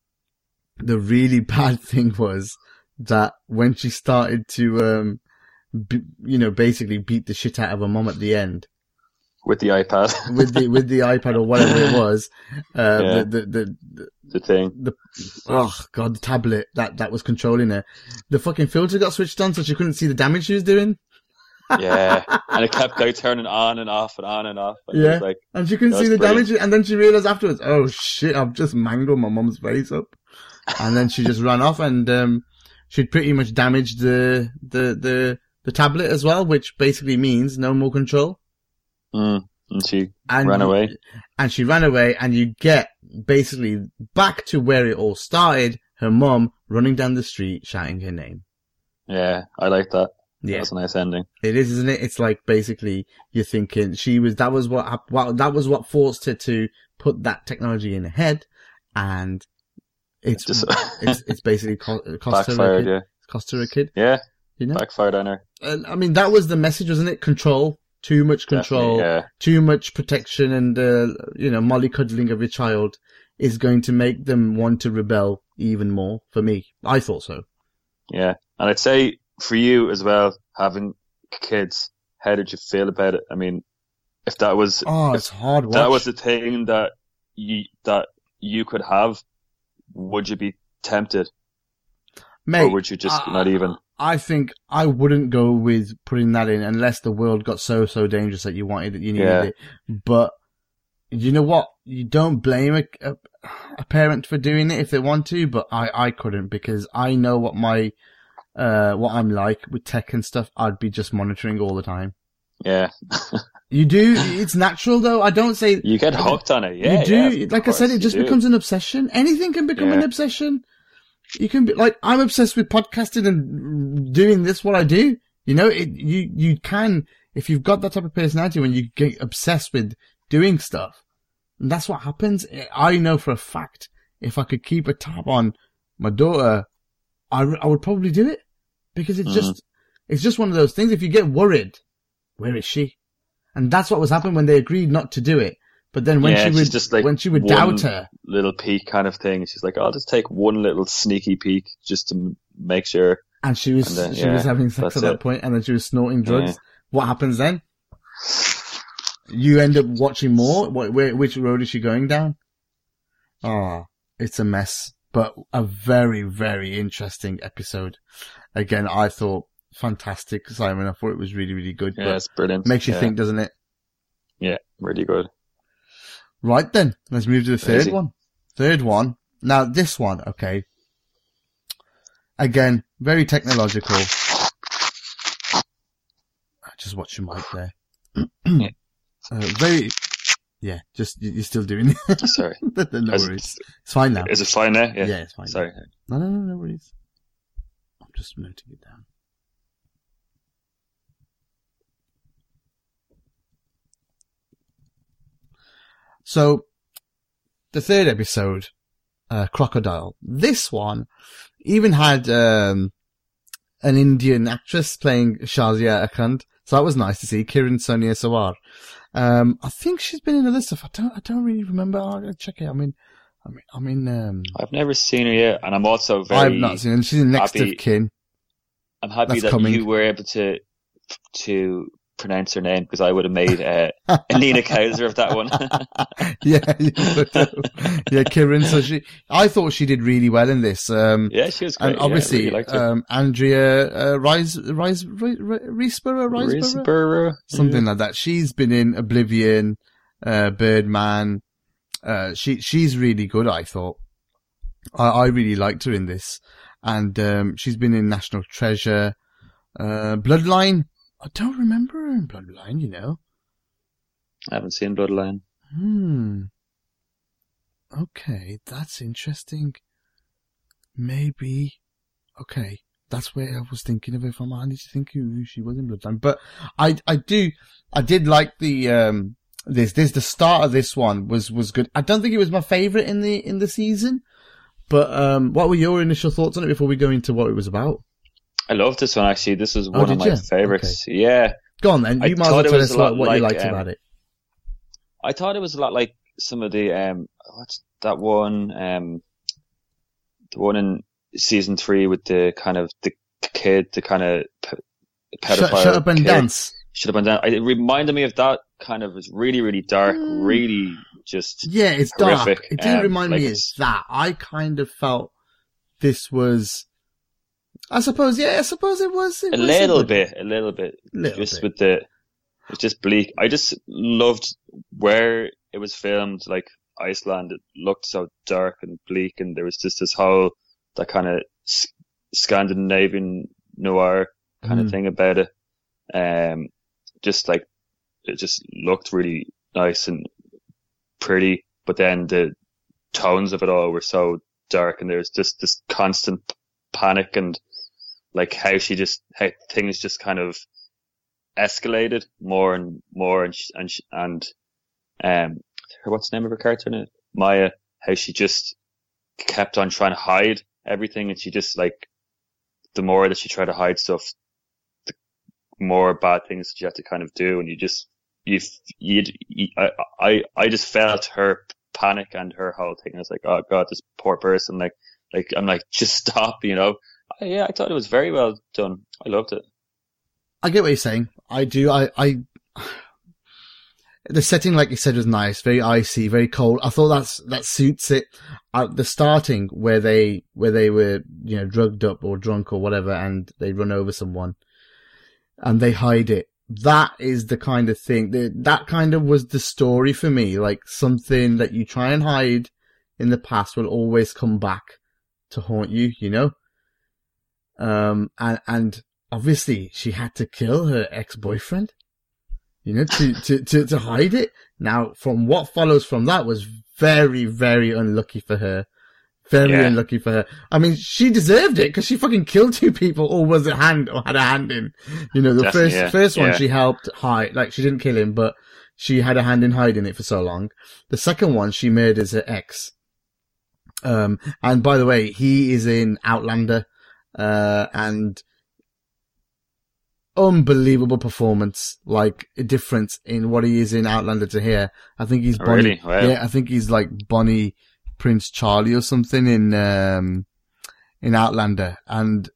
S3: the really bad thing was that when she started to, basically beat the shit out of her mom at the end.
S4: With the iPad.
S3: with the iPad or whatever it was.
S4: The thing.
S3: The tablet that was controlling her. The fucking filter got switched on so she couldn't see the damage she was doing.
S4: Yeah. And it kept like turning on and off and on and off.
S3: And and she couldn't see the damage, and then she realized afterwards, oh shit, I've just mangled my mom's face up. And then she just ran off and, she'd pretty much damaged the tablet as well, which basically means no more control.
S4: And she ran away.
S3: And she ran away, and you get basically back to where it all started, her mum running down the street shouting her name.
S4: Yeah, I like that. Yeah. That's a nice ending.
S3: It is, isn't it? It's like basically you're thinking that was what forced her to put that technology in her head, and it's basically cost her a kid.
S4: Yeah.
S3: You know?
S4: Backfired on her.
S3: I mean, that was the message, wasn't it? Control. Too much control. Too much protection, and, mollycoddling of your child is going to make them want to rebel even more. For me. I thought so.
S4: Yeah. And I'd say for you as well, having kids, how did you feel about it? I mean, if that was
S3: it's hard watch.
S4: That was the thing that you could have, would you be tempted?
S3: Mate,
S4: or would you just not even?
S3: I think I wouldn't go with putting that in unless the world got so dangerous that you needed it. But you know what? You don't blame a parent for doing it if they want to, but I couldn't, because I know what what I'm like with tech and stuff. I'd be just monitoring all the time.
S4: Yeah.
S3: You do. It's natural though. I don't say
S4: you get hooked on it. Yeah.
S3: You do. Yeah, like I said, it just becomes an obsession. Anything can become an obsession. You can be like, I'm obsessed with podcasting and doing this, what I do. You know, you can, if you've got that type of personality, when you get obsessed with doing stuff, and that's what happens. I know for a fact, if I could keep a tab on my daughter, I would probably do it, because it's just one of those things. If you get worried, where is she? And that's what was happening when they agreed not to do it. But then when she would doubt her,
S4: little peek kind of thing, she's like, I'll just take one little sneaky peek just to make sure.
S3: And she was having sex at that point, and then she was snorting drugs. Yeah. What happens then? You end up watching more. Which road is she going down? Oh, it's a mess, but a very, very interesting episode. Again, I thought fantastic, Simon. I thought it was really, really good.
S4: Yeah, it's brilliant.
S3: Makes you think, doesn't it?
S4: Yeah, really good.
S3: Right then, let's move to the third one. Third one. Now this one, okay. Again, very technological. Just watch your mic there. You're still doing it.
S4: Sorry.
S3: No worries. It's fine now.
S4: Is it fine now?
S3: Yeah, it's fine.
S4: Sorry.
S3: No worries. I'm just noting it down. So, the third episode, Crocodile. This one even had an Indian actress playing Shazia Akhand, so that was nice to see. Kiran Sonia Sawar. I think she's been in other stuff. I don't really remember. I'll gotta check it.
S4: I've never seen her yet, and I'm also very.
S3: I've not seen her. She's in Next of Kin.
S4: I'm happy that you were able to pronounce her name, because I would have made Nina Kauser of that one.
S3: Yeah, Kiran. So I thought she did really well in this.
S4: Yeah, she was great.
S3: And obviously,
S4: really
S3: Andrea Riseborough, something like that. She's been in Oblivion, Birdman. She's really good, I thought. I really liked her in this, and she's been in National Treasure, Bloodline. I don't remember her in Bloodline, you know.
S4: I haven't seen Bloodline.
S3: Okay, that's interesting. Maybe. Okay, that's where I was thinking of it from. I need to think who she was in Bloodline. But I did like the the start of this one was good. I don't think it was my favourite in the season. But what were your initial thoughts on it before we go into what it was about?
S4: I love this one, actually. This was one of my favourites. Okay. Yeah.
S3: Go on then. You might as well tell us what you liked about it.
S4: I thought it was a lot like some of the, what's that one? The one in season 3 with the kind of, the kid, the kind of pedophile.
S3: Shut Up and Dance.
S4: Shut Up and Dance. It reminded me of that kind of, it's really, really dark, really just.
S3: Yeah, it's
S4: horrific.
S3: Dark. It didn't remind me of that. I kind of felt this was, I suppose it was.
S4: A little bit. With the, it's just bleak. I just loved where it was filmed, like Iceland. It looked so dark and bleak, and there was just this whole, that kind of Scandinavian noir kind of thing about it. Just like, it just looked really nice and pretty, but then the tones of it all were so dark, and there's just this constant panic, and like how things just kind of escalated more and more, and what's the name of her character in it? Maya, how she just kept on trying to hide everything, and she just, like, the more that she tried to hide stuff, the more bad things that you have to kind of do, and I just felt her panic and her whole thing. I was like, oh god, this poor person, like I'm like, just stop, you know. I thought it was very well done. I loved it.
S3: I get what you're saying. I do. the setting, like you said, was nice, very icy, very cold. I thought that suits it. The starting where they were, you know, drugged up or drunk or whatever, and they run over someone and they hide it. That is the kind of thing that kind of was the story for me. Like something that you try and hide in the past will always come back to haunt you, you know? And obviously she had to kill her ex-boyfriend, you know, to hide it. Now, from what follows from that was very, very unlucky for her. Very unlucky for her. I mean, she deserved it because she fucking killed 2 people or had a hand in. You know, the first one she helped hide, like she didn't kill him, but she had a hand in hiding it for so long. The second one, she murders her ex. And by the way, he is in Outlander, and unbelievable performance, like a difference in what he is in Outlander to here. I think he's Bonnie. Really? Wow. Yeah, I think he's like Bonnie Prince Charlie or something in Outlander, and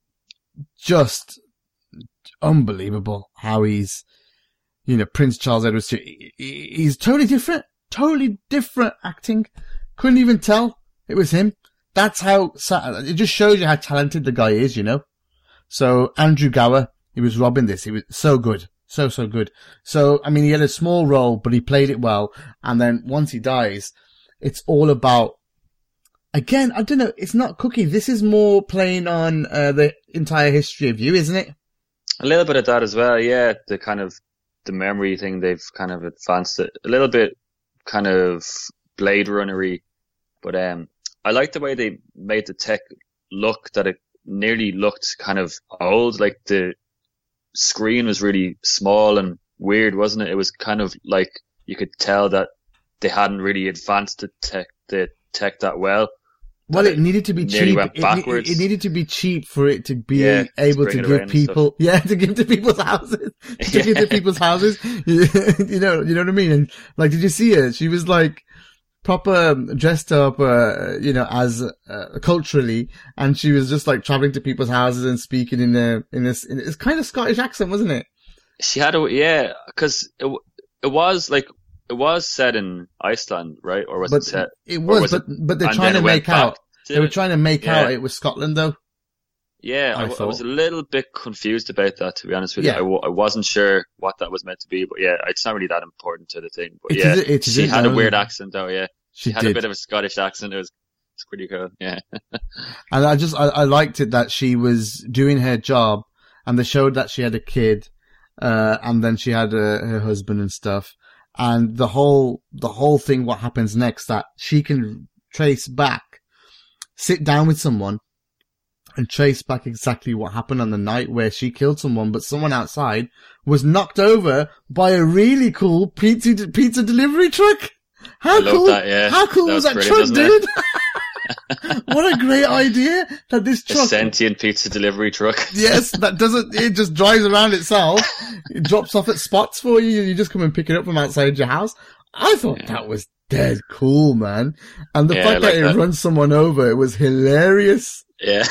S3: just unbelievable how he's, you know, Prince Charles Edward. He's totally different acting. Couldn't even tell it was him. That's how, it just shows you how talented the guy is, you know? So Andrew Gower, he was robbing this. He was so good. So good. So, I mean, he had a small role, but he played it well. And then once he dies, it's all about, again, I don't know, it's not Cookie. This is more playing on the entire history of you, isn't it?
S4: A little bit of that as well, yeah. The kind of, the memory thing, they've kind of advanced it a little bit, kind of Blade Runner-y. But I like the way they made the tech look, that it nearly looked kind of old. Like the screen was really small and weird, wasn't it? It was kind of like you could tell that they hadn't really advanced the tech that well.
S3: Well, it needed to be cheap.
S4: Went backwards.
S3: It needed to be cheap for it to be able to give people, to give to people's houses, give to people's houses. You know what I mean? And like, did you see her? She was like proper dressed up, you know, as culturally, and she was just like traveling to people's houses and speaking in this kind of Scottish accent, wasn't it?
S4: She had because it was set in Iceland, right? Or was it set?
S3: It was, but they're trying to make out. They were trying to make out it was Scotland, though.
S4: Yeah, I was a little bit confused about that, to be honest with you. I wasn't sure what that was meant to be, but yeah, it's not really that important to the thing. But she had a weird accent, though. Yeah, she had a bit of a Scottish accent. It's pretty cool. Yeah,
S3: and I liked it that she was doing her job, and they showed that she had a kid, and then she had her husband and stuff. And the whole thing, what happens next, that she can trace back, sit down with someone and trace back exactly what happened on the night where she killed someone, but someone outside was knocked over by a really cool pizza delivery truck. How cool was that truck, dude? What a great idea that this truck.
S4: A sentient pizza delivery truck.
S3: Yes, it just drives around itself. It drops off at spots for you. You just come and pick it up from outside your house. I thought that was dead cool, man. And the fact that it runs someone over, it was hilarious.
S4: Yeah.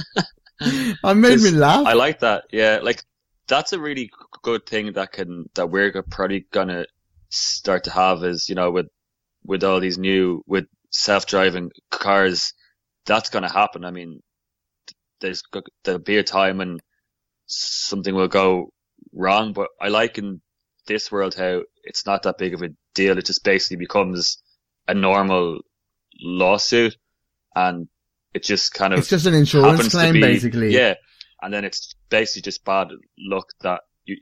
S3: It made me laugh.
S4: I like that. Yeah. Like, that's a really good thing that we're probably gonna start to have is, you know, with all these with self-driving cars, that's going to happen. I mean, there'll be a time when something will go wrong, but I like in this world how it's not that big of a deal. It just basically becomes a normal lawsuit, and it just kind of,
S3: it's just an insurance claim, basically.
S4: Yeah. And then it's basically just bad luck that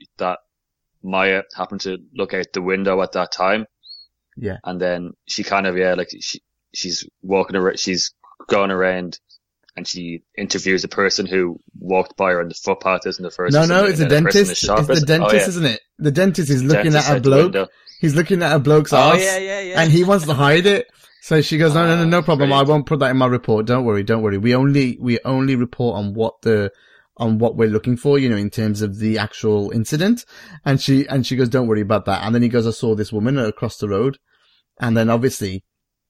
S4: Maya happened to look out the window at that time.
S3: Yeah.
S4: And then she kind of, she's walking around, she's going around, and she interviews a person who walked by her on the footpath, isn't the first?
S3: No, it's a dentist. It's the dentist, isn't it? The dentist is looking at a bloke. He's looking at a bloke's ass.
S4: Yeah.
S3: And he wants to hide it. So she goes, no problem. Brilliant. I won't put that in my report. Don't worry. We only report on what we're looking for, you know, in terms of the actual incident. And she goes, don't worry about that. And then he goes, I saw this woman across the road. And then obviously,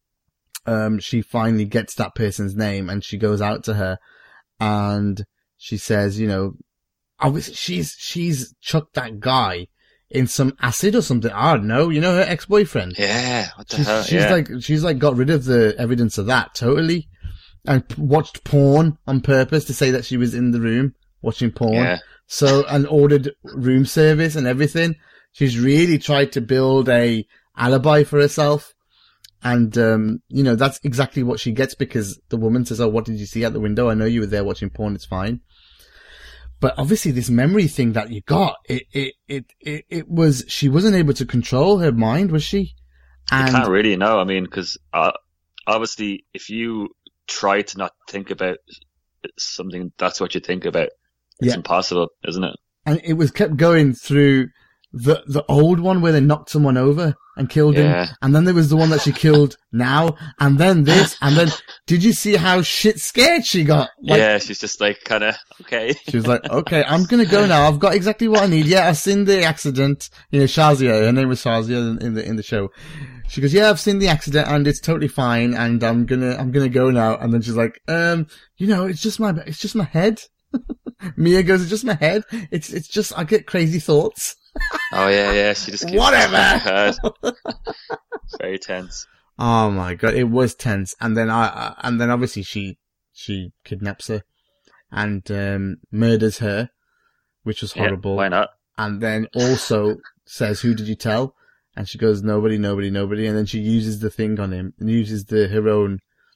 S3: she finally gets that person's name, and she goes out to her and she says, you know, obviously she's chucked that guy in some acid or something. I don't know. You know, her ex-boyfriend.
S4: Yeah. What the hell?
S3: She's got rid of the evidence of that totally, and watched porn on purpose to say that she was in the room watching porn.
S4: Yeah.
S3: So, and ordered room service and everything. She's really tried to build a alibi for herself. And, you know, that's exactly what she gets, because the woman says, "Oh, what did you see out the window? I know you were there watching porn. It's fine." But obviously this memory thing that you got, it was, she wasn't able to control her mind, was she?
S4: And you can't really know. I mean, cause, obviously if you try to not think about something, that's what you think about. It's impossible, isn't it? And
S3: it was kept going through the old one where they knocked someone over and killed him. And then there was the one that she killed now. And then this. And then, did you see how shit scared she got?
S4: Like, she's just like, kind of, okay.
S3: She was like, okay, I'm going to go now. I've got exactly what I need. Yeah, I've seen the accident. You know, Shazia, her name was Shazia in the show. She goes, yeah, I've seen the accident and it's totally fine. And I'm gonna go now. And then she's like, you know, it's just my head. Mia goes, it's just my head. It's just, I get crazy thoughts.
S4: Oh yeah. She just keeps
S3: whatever.
S4: Very tense.
S3: Oh my god, it was tense. And then obviously she kidnaps her and murders her, which was horrible.
S4: Yeah, why not?
S3: And then also says, "Who did you tell?" And she goes, "Nobody." And then she uses the thing on him and uses her own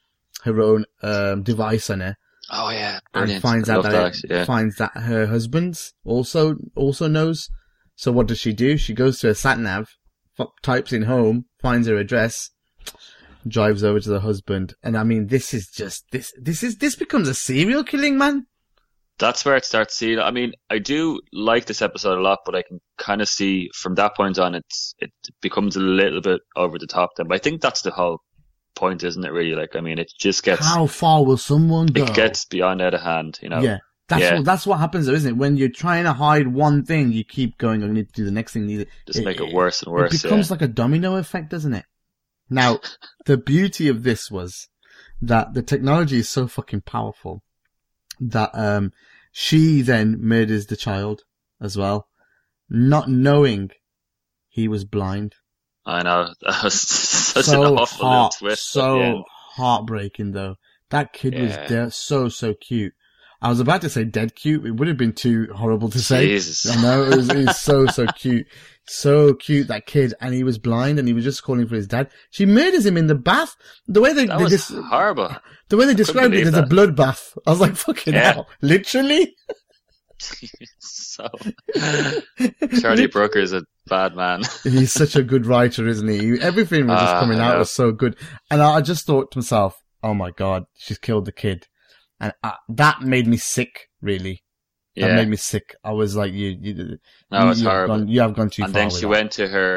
S3: device on her.
S4: Oh yeah,
S3: and
S4: brilliant.
S3: finds that her husband's also knows. So what does she do? She goes to her sat nav, types in home, finds her address, drives over to the husband. And I mean, this becomes a serial killing, man.
S4: That's where it starts seeing. I mean, I do like this episode a lot, but I can kind of see from that point on, it becomes a little bit over the top then. But I think that's the whole point, isn't it, really? Like, I mean, it just gets...
S3: How far will someone go?
S4: It gets beyond out of hand, you know?
S3: Yeah. That's what happens though, isn't it? When you're trying to hide one thing, you keep going, I need to do the next thing.
S4: Just make it worse and worse.
S3: It becomes like a domino effect, doesn't it? Now, the beauty of this was that the technology is so fucking powerful that, she then murders the child as well, not knowing he was blind.
S4: I know. That was such an awful little twist.
S3: So heartbreaking though. That kid was there, so cute. I was about to say dead cute. It would have been too horrible to say.
S4: Jesus.
S3: I know, it was so cute. So cute, that kid. And he was blind and he was just calling for his dad. She murders him in the bath. The way
S4: that was horrible.
S3: The way they described it as a bloodbath. I was like, fucking hell. Literally?
S4: So, Charlie Brooker is a bad man.
S3: He's such a good writer, isn't he? Everything was just coming out was so good. And I just thought to myself, oh my god, she's killed the kid. And that made me sick, really. That made me sick. I was like, it's horrible. You have gone too far.
S4: And then she went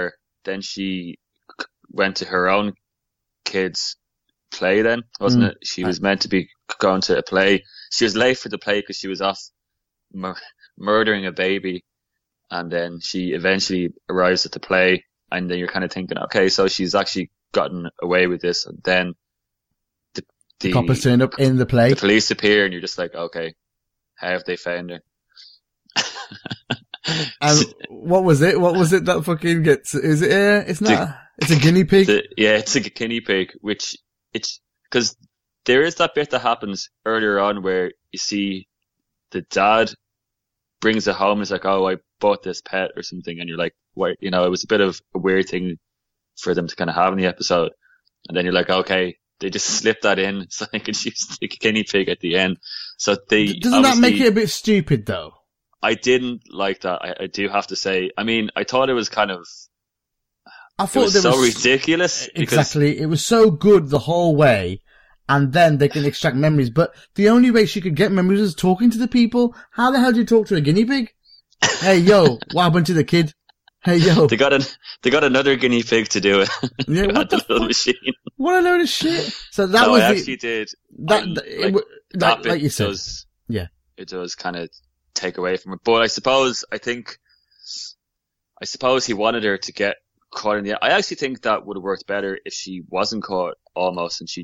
S4: to her own kids' play then, wasn't it? She was meant to be going to a play. She was late for the play because she was off murdering a baby. And then she eventually arrives at the play. And then you're kind of thinking, okay, so she's actually gotten away with this. And then the
S3: coppers turn up in the play.
S4: The police appear and you're just like, okay, how have they found her?
S3: And what was it that fucking gets, is it, it's a guinea pig?
S4: It's a guinea pig, cause there is that bit that happens earlier on where you see the dad brings it home. It's like, oh, I bought this pet or something. And you're like, wait, you know, it was a bit of a weird thing for them to kind of have in the episode. And then you're like, okay, they just slip that in so they could use the guinea pig at the end. So
S3: doesn't that make it a bit stupid though?
S4: I didn't like that. I do have to say. I mean, I thought it was kind of. I thought it was so ridiculous.
S3: Exactly, it was so good the whole way, and then they can extract memories. But the only way she could get memories was talking to the people. How the hell do you talk to a guinea pig? Hey yo, what happened to the kid? Hey yo,
S4: they got another guinea pig to do it.
S3: Yeah, what the little machine? What a load of shit. So that
S4: no,
S3: was
S4: I actually did. That bit
S3: like you said,
S4: it does kind of take away from it. But I suppose he wanted her to get caught in the. I actually think that would have worked better if she wasn't caught almost, and she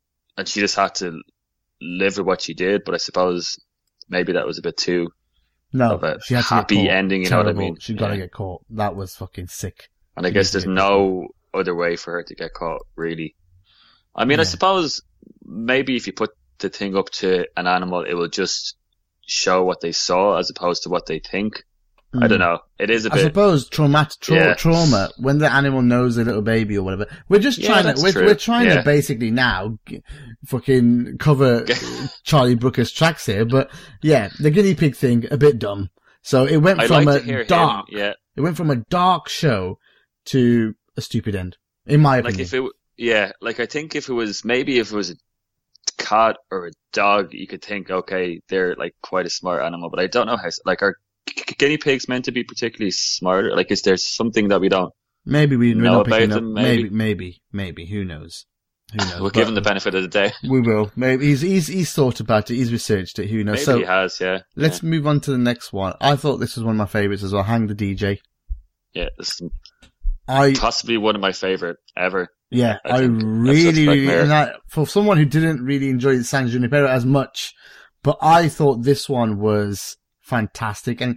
S4: just had to live with what she did. But I suppose maybe that was a bit too
S3: No,
S4: of a
S3: she had
S4: happy ending, you know what I mean?
S3: She got to get caught. That was fucking sick.
S4: And I guess there's no other way for her to get caught, really. I mean, I suppose maybe if you put the thing up to an animal, it will just show what they saw as opposed to what they think. I don't know. It is a bit.
S3: I suppose trauma, when the animal knows a little baby or whatever. We're just trying we're trying to basically now fucking cover Charlie Brooker's tracks here, but yeah, the guinea pig thing, a bit dumb. So it went from it went from a dark show to a stupid end, in my opinion.
S4: I think if it was a cat or a dog, you could think, okay, they're like quite a smart animal, but I don't know how, like, are guinea pigs meant to be particularly smarter? Like, is there something that we don't know about them?
S3: Maybe. Who knows?
S4: We'll give him the benefit of the day.
S3: We will. Maybe he's thought about it. He's researched it. Who knows?
S4: Maybe he has. Yeah.
S3: Let's move on to the next one. I thought this was one of my favorites as well. Hang the DJ.
S4: Yeah, this is possibly one of my favorite ever.
S3: Yeah, I really, for someone who didn't really enjoy San Junipero as much, but I thought this one was fantastic. And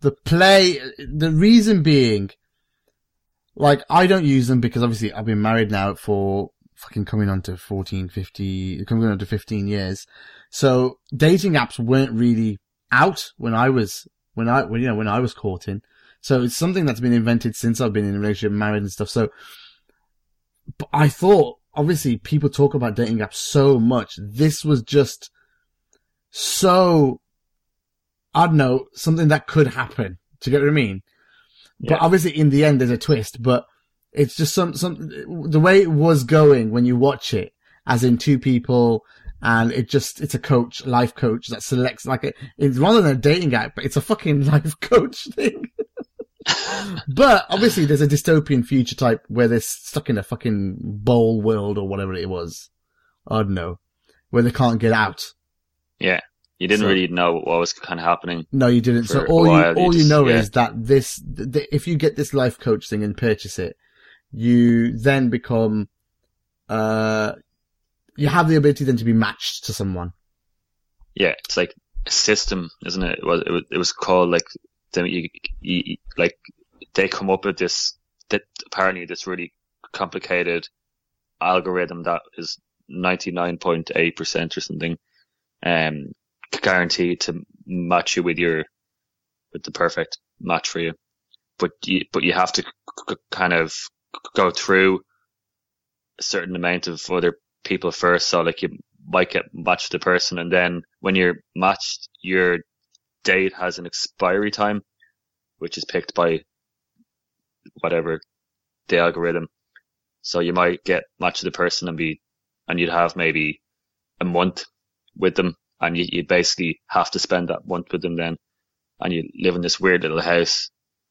S3: the reason being, like, I don't use them because obviously I've been married now for fucking coming on to 15 years. So dating apps weren't really out when I was courting. So it's something that's been invented since I've been in a relationship, married and stuff. So, but I thought, obviously, people talk about dating apps so much. This was just so, I don't know, something that could happen. Do you get what I mean? Yeah. But obviously, in the end, there's a twist. But it's just the way it was going when you watch it, as in two people, and it's a life coach that selects, it's rather than a dating app, but it's a fucking life coach thing. But obviously there's a dystopian future type where they're stuck in a fucking bowl world or whatever it was. I don't know. Where they can't get out.
S4: Yeah. You didn't really know what was kind of happening.
S3: No, you didn't. So all you know is that if you get this life coach thing and purchase it, you then become, you have the ability then to be matched to someone.
S4: Yeah. It's like a system, isn't it? It was called like, like they come up with this really complicated algorithm that is 99.8% or something, guaranteed to match you with the perfect match for you. But you have to kind of go through a certain amount of other people first. So like you might get matched to the person, and then when you're matched, your date has an expiry time, which is picked by whatever the algorithm. So you might get matched to the person and you'd have maybe a month with them, and you basically have to spend that month with them then, and you live in this weird little house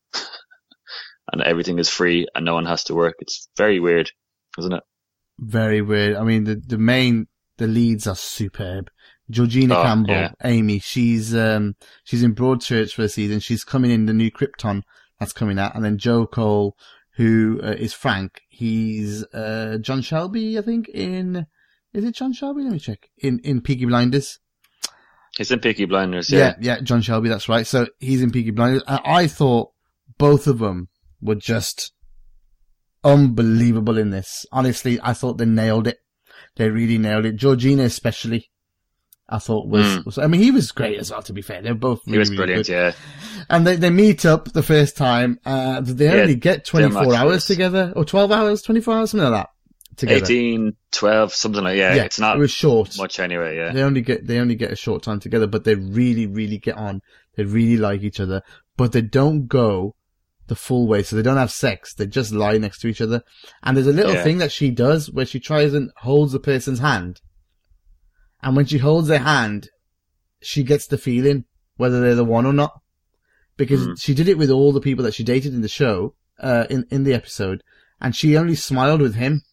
S4: and everything is free and no one has to work. It's very weird, isn't it? Very weird.
S3: I mean, the leads are superb. Georgina Campbell, Amy, she's in Broadchurch for the season. She's coming in the new Krypton that's coming out. And then Joe Cole, who is Frank. He's John Shelby, I think, is it John Shelby? Let me check. In Peaky Blinders.
S4: He's in Peaky Blinders, yeah.
S3: Yeah, John Shelby, that's right. So he's in Peaky Blinders. I thought both of them were just unbelievable in this. Honestly, I thought they nailed it. They really nailed it. Georgina especially, I thought was I mean, he was great as well, to be fair. They're both really,
S4: he was brilliant,
S3: really good. Yeah. And they meet up the first time, they only get 24 hours together, or 12 hours, 24 hours, something like that. Together.
S4: 18, 12, something like that. Yeah, it's not,
S3: it was short.
S4: Much anyway, yeah.
S3: They only get a short time together, but they really, really get on. They really like each other, but they don't go the full way. So they don't have sex. They just lie next to each other. And there's a little thing that she does where she tries and holds the person's hand. And when she holds their hand, she gets the feeling whether they're the one or not. Because she did it with all the people that she dated in the show, in the episode. And she only smiled with him.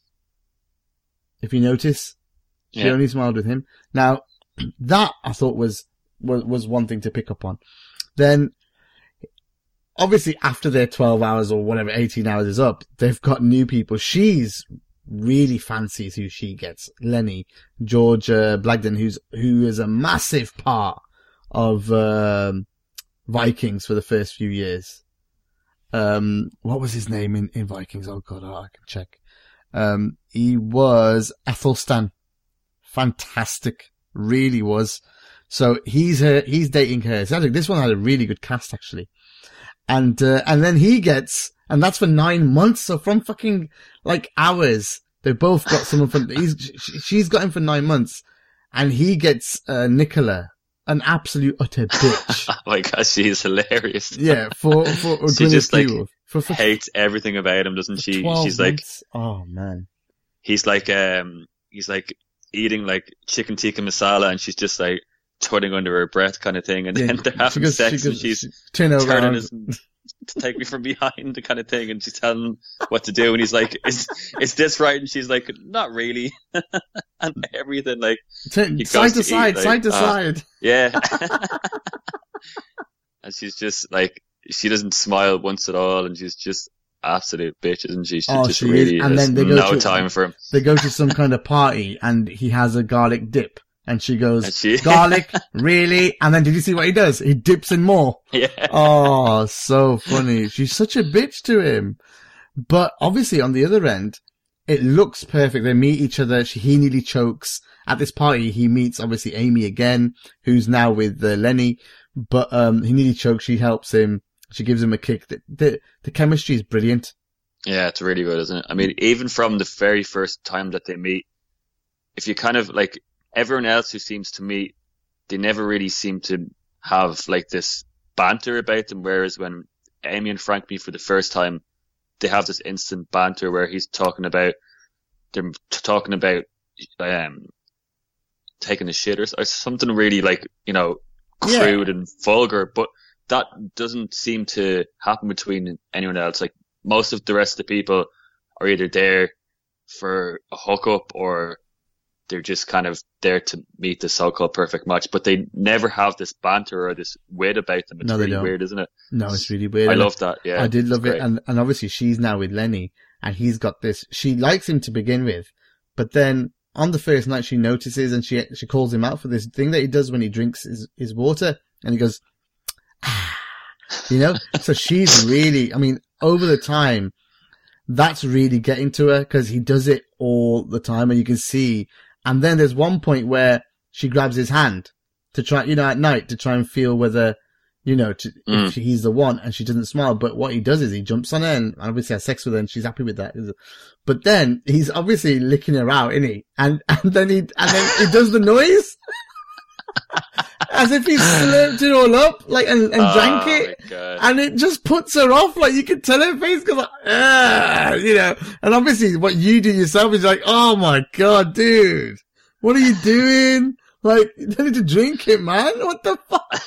S3: If you notice, she only smiled with him. Now, that I thought was one thing to pick up on. Then, obviously after their 12 hours or whatever, 18 hours is up, they've got new people. She's really fancies who she gets. Lenny, George Blagden, who is a massive part of Vikings for the first few years. What was his name in Vikings? Oh God, I can check. He was Athelstan. Fantastic. Really was. So he's dating her. So this one had a really good cast actually. And then he gets, and that's for 9 months. So from fucking like hours, they both got someone from, she's got him for 9 months and he gets, Nicola, an absolute utter bitch.
S4: Oh my God, she's hilarious.
S3: Yeah, for
S4: she just like hates everything about him, doesn't she? She's like,
S3: oh man.
S4: He's like eating like chicken tikka masala and she's just like tutting under her breath kind of thing. And then they're having sex and she's turning his, to take me from behind the kind of thing. And she's telling him what to do. And he's like, is this right? And she's like, not really. And everything like
S3: side to side.
S4: Yeah. And she's just like, she doesn't smile once at all. And she's just absolute bitch, isn't she? She really and then they go time for him.
S3: They go to some kind of party and he has a garlic dip. And she goes, garlic? Really? And then did you see what he does? He dips in more.
S4: Yeah.
S3: Oh, so funny. She's such a bitch to him. But obviously on the other end, it looks perfect. They meet each other. He nearly chokes. At this party, he meets obviously Amy again, who's now with Lenny. But he nearly chokes. She helps him. She gives him a kick. The chemistry is brilliant.
S4: Yeah, it's really good, isn't it? I mean, even from the very first time that they meet, if you kind of like, everyone else who seems to meet, they never really seem to have like this banter about them. Whereas when Amy and Frank meet for the first time, they have this instant banter where they're talking about taking a shit or something really like, you know, crude and vulgar. But that doesn't seem to happen between anyone else. Like most of the rest of the people are either there for a hookup or they're just kind of there to meet the so-called perfect match, but they never have this banter or this wit about them. It's really weird, isn't it?
S3: No, it's really weird.
S4: I love that. Yeah,
S3: I did love it. And obviously she's now with Lenny and he's got this, she likes him to begin with, but then on the first night she notices and she calls him out for this thing that he does when he drinks his water and he goes, you know? So she's really, I mean, over the time, that's really getting to her because he does it all the time and you can see. And then there's one point where she grabs his hand to try, you know, at night to try and feel whether, you know, if he's the one and she doesn't smile. But what he does is he jumps on her and obviously has sex with her and she's happy with that. But then he's obviously licking her out, isn't he? And then he does the noise as if he slurped it all up, like, and drank it. And it just puts her off. Like, you can tell her face goes like, you know, and obviously what you do yourself is like, oh my God, dude, what are you doing? Like, you don't need to drink it, man. What the fuck?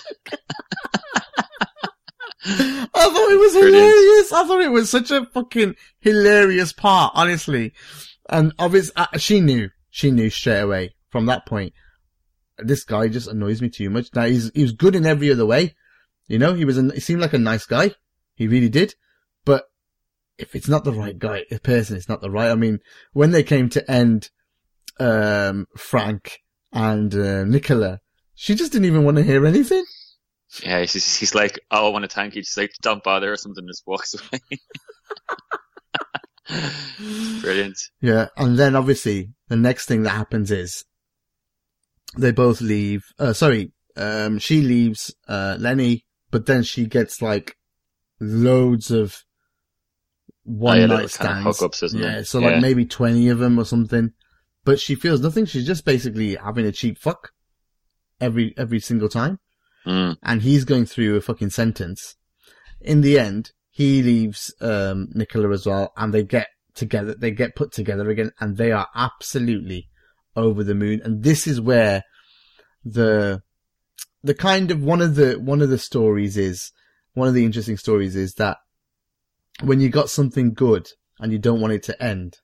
S3: I thought it was hilarious. I thought it was such a fucking hilarious part, honestly. And obviously, she knew straight away from that point. This guy just annoys me too much. Now he was good in every other way. You know, he seemed like a nice guy. He really did. But if it's not the right guy, the person, it's not the right. I mean, when they came to end, Frank and, Nicola, she just didn't even want to hear anything.
S4: Yeah, he's like, oh, I want to thank you. She's like, don't bother or something, just walks away. Brilliant.
S3: Yeah. And then obviously the next thing that happens is, they both leave. She leaves Lenny, but then she gets like loads of one night stands.
S4: Kind of hookups, isn't it?
S3: So like maybe 20 of them or something. But she feels nothing. She's just basically having a cheap fuck every single time. And he's going through a fucking sentence. In the end, he leaves Nicola as well, and they get together. They get put together again, and they are absolutely over the moon. And this is where the kind of one of the interesting stories is that when you got something good and you don't want it to end.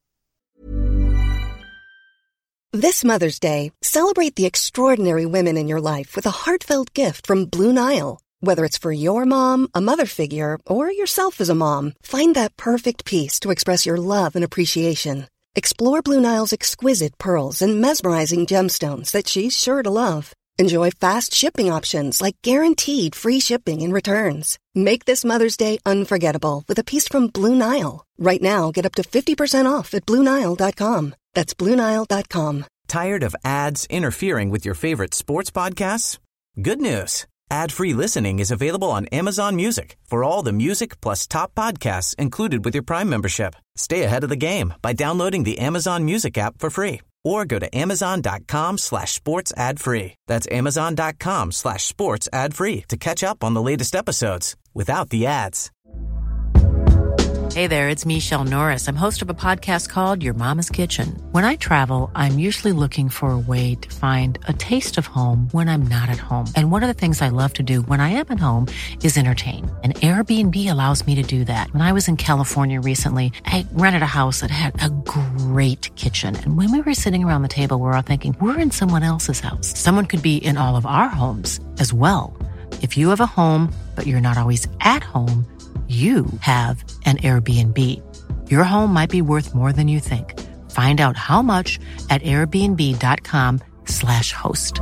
S5: This Mother's Day, celebrate the extraordinary women in your life with a heartfelt gift from Blue Nile. Whether it's for your mom, a mother figure, or yourself as a mom, find that perfect piece to express your love and appreciation. Explore Blue Nile's exquisite pearls and mesmerizing gemstones that she's sure to love. Enjoy fast shipping options like guaranteed free shipping and returns. Make this Mother's Day unforgettable with a piece from Blue Nile. Right now, get up to 50% off at BlueNile.com. That's BlueNile.com.
S6: Tired of ads interfering with your favorite sports podcasts? Good news. Ad-free listening is available on Amazon Music for all the music plus top podcasts included with your Prime membership. Stay ahead of the game by downloading the Amazon Music app for free or go to amazon.com/sports ad free. That's amazon.com/sports ad free to catch up on the latest episodes without the ads.
S7: Hey there, it's Michelle Norris. I'm host of a podcast called Your Mama's Kitchen. When I travel, I'm usually looking for a way to find a taste of home when I'm not at home. And one of the things I love to do when I am at home is entertain. And Airbnb allows me to do that. When I was in California recently, I rented a house that had a great kitchen. And when we were sitting around the table, we're all thinking, we're in someone else's house. Someone could be in all of our homes as well. If you have a home, but you're not always at home, you have an Airbnb. Your home might be worth more than you think. Find out how much at airbnb.com/host.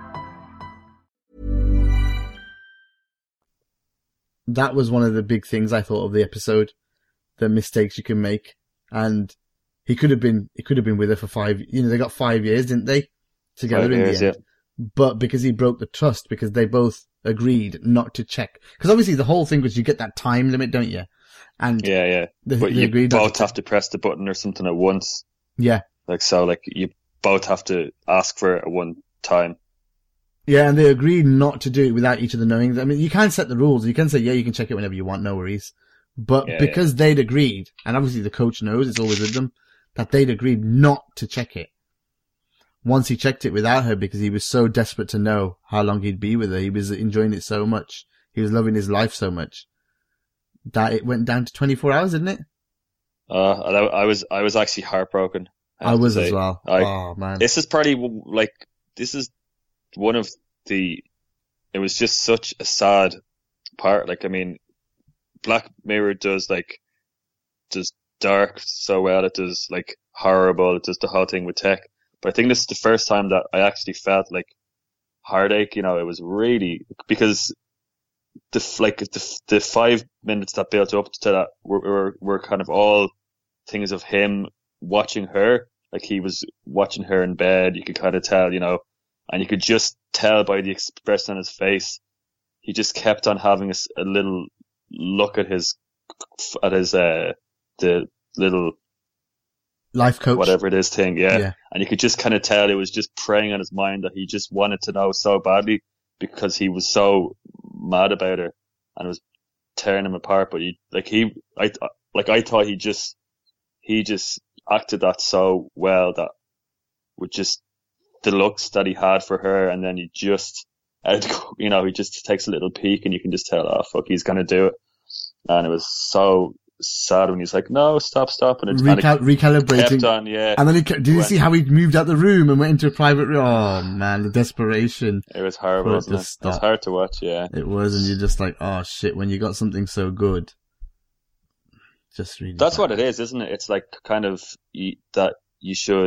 S3: That was one of the big things I thought of the episode, the mistakes you can make. And he could have been with her for 5, they got 5 years, didn't they? Together in the end. Yeah. But because he broke the trust, because they both agreed not to check. Because obviously the whole thing was you get that time limit, don't you? And
S4: but you agreed both have to press the button or something at once.
S3: Yeah.
S4: You both have to ask for it at one time.
S3: Yeah, and they agreed not to do it without each other knowing. I mean, you can set the rules. You can say, yeah, you can check it whenever you want, no worries. But because they'd agreed, and obviously the coach knows, it's always with them, that they'd agreed not to check it. Once he checked it without her because he was so desperate to know how long he'd be with her. He was enjoying it so much. He was loving his life so much that it went down to 24 hours, didn't it?
S4: I was actually heartbroken.
S3: I was as well. Oh man.
S4: This is probably this is one of it was just such a sad part. I mean, Black Mirror does dark so well. It does horrible. It does the whole thing with tech. But I think this is the first time that I actually felt heartache. It was really, because the 5 minutes that built up to that were kind of all things of him watching her. He was watching her in bed. You could kind of tell, and you could just tell by the expression on his face. He just kept on having a little look at the little
S3: life coach,
S4: whatever it is thing, yeah. And you could just kind of tell it was just preying on his mind that he just wanted to know so badly because he was so mad about her and it was tearing him apart. But I thought he just acted that so well, that with just the looks that he had for her, and then he just takes a little peek and you can just tell, oh fuck, he's gonna do it. And it was so sad when he's like, no, stop, and it's
S3: recalibrating.
S4: Kept on, yeah.
S3: And then did you see how he moved out the room and went into a private room? Oh man, the desperation.
S4: It was horrible, wasn't it? It was hard to watch, yeah.
S3: It was, and you're just like, oh shit, when you got something so good. Just really.
S4: That's what it is, isn't it? It's kind of that you should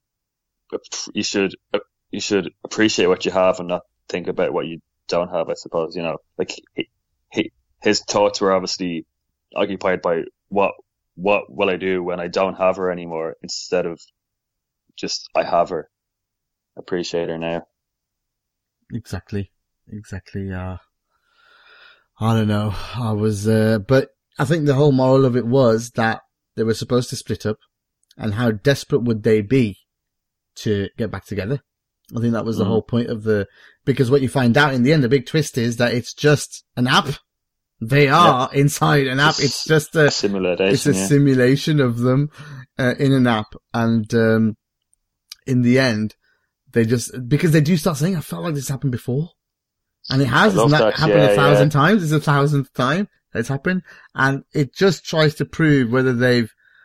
S4: appreciate what you have and not think about what you don't have, I suppose, his thoughts were obviously occupied by what will I do when I don't have her anymore, instead of just I have her, appreciate her now.
S3: Exactly. I don't know. But I think the whole moral of it was that they were supposed to split up, and how desperate would they be to get back together? I think that was the whole point of because what you find out in the end, the big twist is that it's just an app. They are inside an app. It's just a simulation of them in an app. And in the end, because they do start saying, I felt like this happened before. And it has. It's not happened 1,000 times. It's 1,000th time it's happened. And it just tries to prove whether they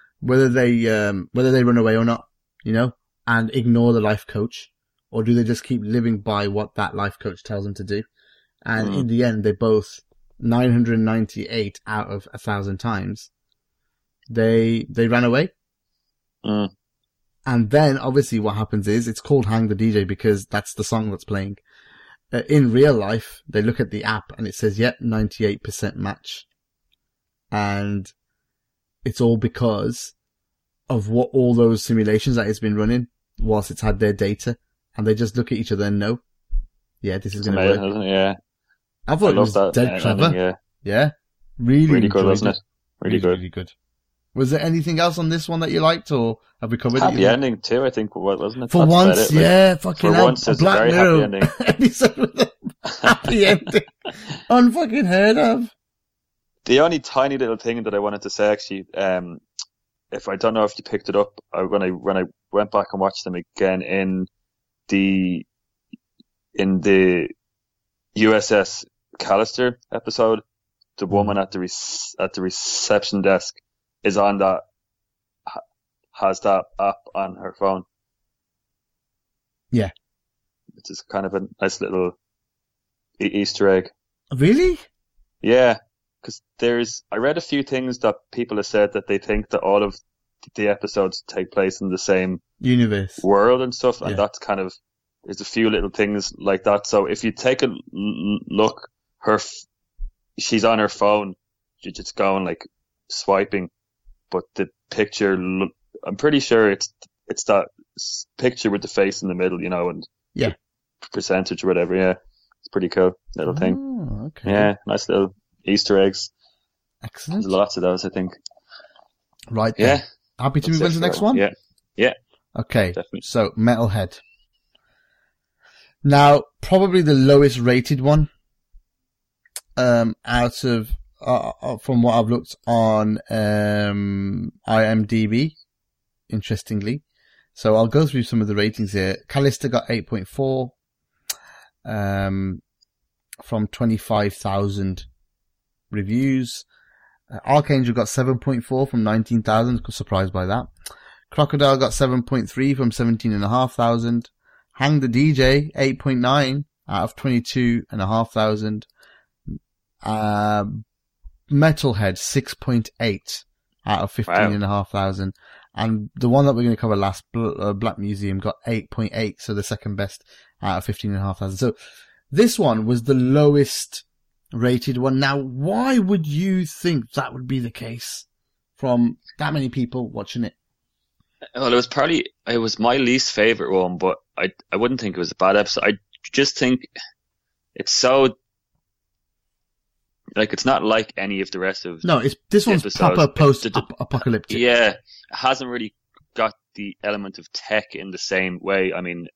S3: run away or not, and ignore the life coach, or do they just keep living by what that life coach tells them to do? And in the end, they both, 998 out of 1,000 times, they ran away. And then obviously what happens is, it's called Hang the DJ because that's the song that's playing. in real life, they look at the app and it says, 98% match. And it's all because of what all those simulations that it's been running whilst it's had their data. And they just look at each other and know, this is going to work.
S4: Isn't it? Yeah.
S3: I thought it was dead clever. Yeah. Really good, wasn't it?
S4: Really good.
S3: Really good. Was there anything else on this one that you liked, or have we covered
S4: happy ending too, I think, wasn't it?
S3: For
S4: That's
S3: once, fucking hell.
S4: Once, it's
S3: Black
S4: a very
S3: Mirror
S4: happy ending.
S3: episode with a happy ending. Unfucking heard of.
S4: The only tiny little thing that I wanted to say, actually, if I don't know if you picked it up, when I went back and watched them again in the USS Callister episode, the woman at the reception desk is on that, has that app on her phone.
S3: Yeah.
S4: Which is kind of a nice little Easter egg.
S3: Really?
S4: Yeah. Because I read a few things that people have said that they think that all of the episodes take place in the same
S3: universe,
S4: world and stuff. And that's kind of, there's a few little things like that. So if you take a look, she's on her phone, she's just going like swiping, but the picture, I'm pretty sure it's that picture with the face in the middle, and percentage or whatever. Yeah, it's pretty cool little thing.
S3: Okay.
S4: Yeah, nice little Easter eggs.
S3: Excellent.
S4: There's lots of those, I think.
S3: Right. Then. Yeah. Happy to move on to the next one.
S4: Yeah. Yeah.
S3: Okay.
S4: Definitely.
S3: So Metalhead. Now, probably the lowest rated one. Out of, from what I've looked on, IMDb, interestingly. So I'll go through some of the ratings here. Callister got 8.4, from 25,000 reviews. Archangel got 7.4 from 19,000. Surprised by that. Crocodile got 7.3 from 17,500. Hang the DJ, 8.9 out of 22,500. Metalhead 6.8 out of 15,500, and the one that we're going to cover last, Black Museum, got 8.8, so the second best out of 15,500. So this one was the lowest rated one. Now, why would you think that would be the case from that many people watching it?
S4: Well, it was my least favorite one, but I wouldn't think it was a bad episode. I just think it's so, like, it's not like any of the rest of
S3: this one's proper post-apocalyptic.
S4: Yeah, it hasn't really got the element of tech in the same way. I mean,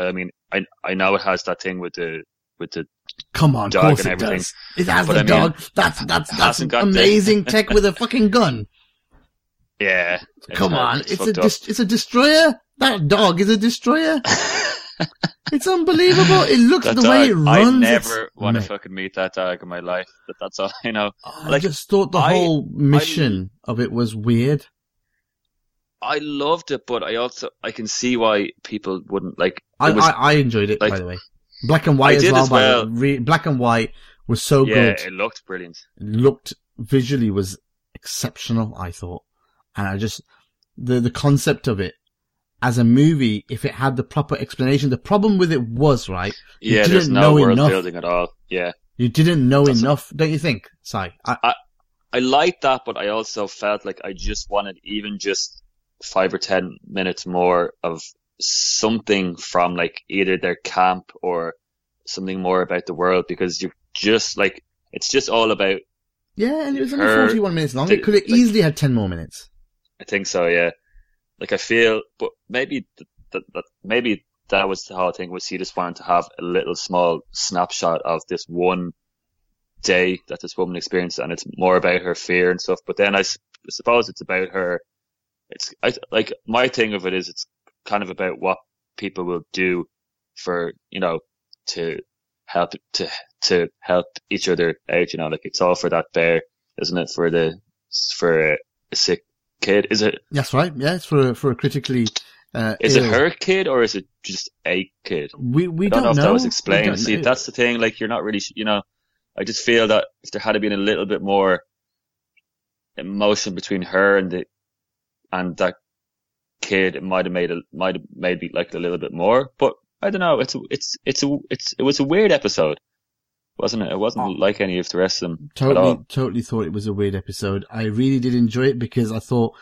S4: I know it has that thing with the
S3: come on,
S4: dog
S3: and
S4: everything.
S3: Does. It has the dog. That's amazing tech with a fucking gun.
S4: Yeah.
S3: Come on, it's a destroyer. That dog is a destroyer. It's unbelievable. It looks the way it runs.
S4: I never want to fucking meet that dog in my life. That's all I know.
S3: I just thought the whole mission of it was weird.
S4: I loved it, but I can see why people wouldn't like.
S3: I enjoyed it, by the way. Black and white as well. Black and white was so good.
S4: Yeah, it looked brilliant.
S3: Visually was exceptional, I thought. And I just, the concept of it as a movie, if it had the proper explanation, the problem with it was, right?
S4: Yeah, there's no world building at all. Yeah.
S3: You didn't know enough, don't you think, Sai?
S4: I liked that, but I also felt like I just wanted even just 5 or 10 minutes more of something from like either their camp or something more about the world, because you're just like, it's just all about.
S3: Yeah, and it was only 41 minutes long. It could have easily had 10 more minutes.
S4: I think so, yeah. Like, I feel, but maybe maybe that was the whole thing, was he just wanted to have a little small snapshot of this one day that this woman experienced, and it's more about her fear and stuff. But then I suppose it's about her. Like, my thing of it is, it's kind of about what people will do for, to help each other out, like, it's all for that bear, isn't it? For a sick kid, is it?
S3: That's right. Yeah, it's for a critically
S4: is it her kid or is it just a kid?
S3: We
S4: don't know if that was explained.
S3: Know.
S4: See, that's the thing. Like, you're not really, I just feel that if there had been a little bit more emotion between her and that kid, it might have made me like it a little bit more. But I don't know. It was a weird episode, wasn't it? It wasn't like any of the rest of them.
S3: Totally thought it was a weird episode. I really did enjoy it because I thought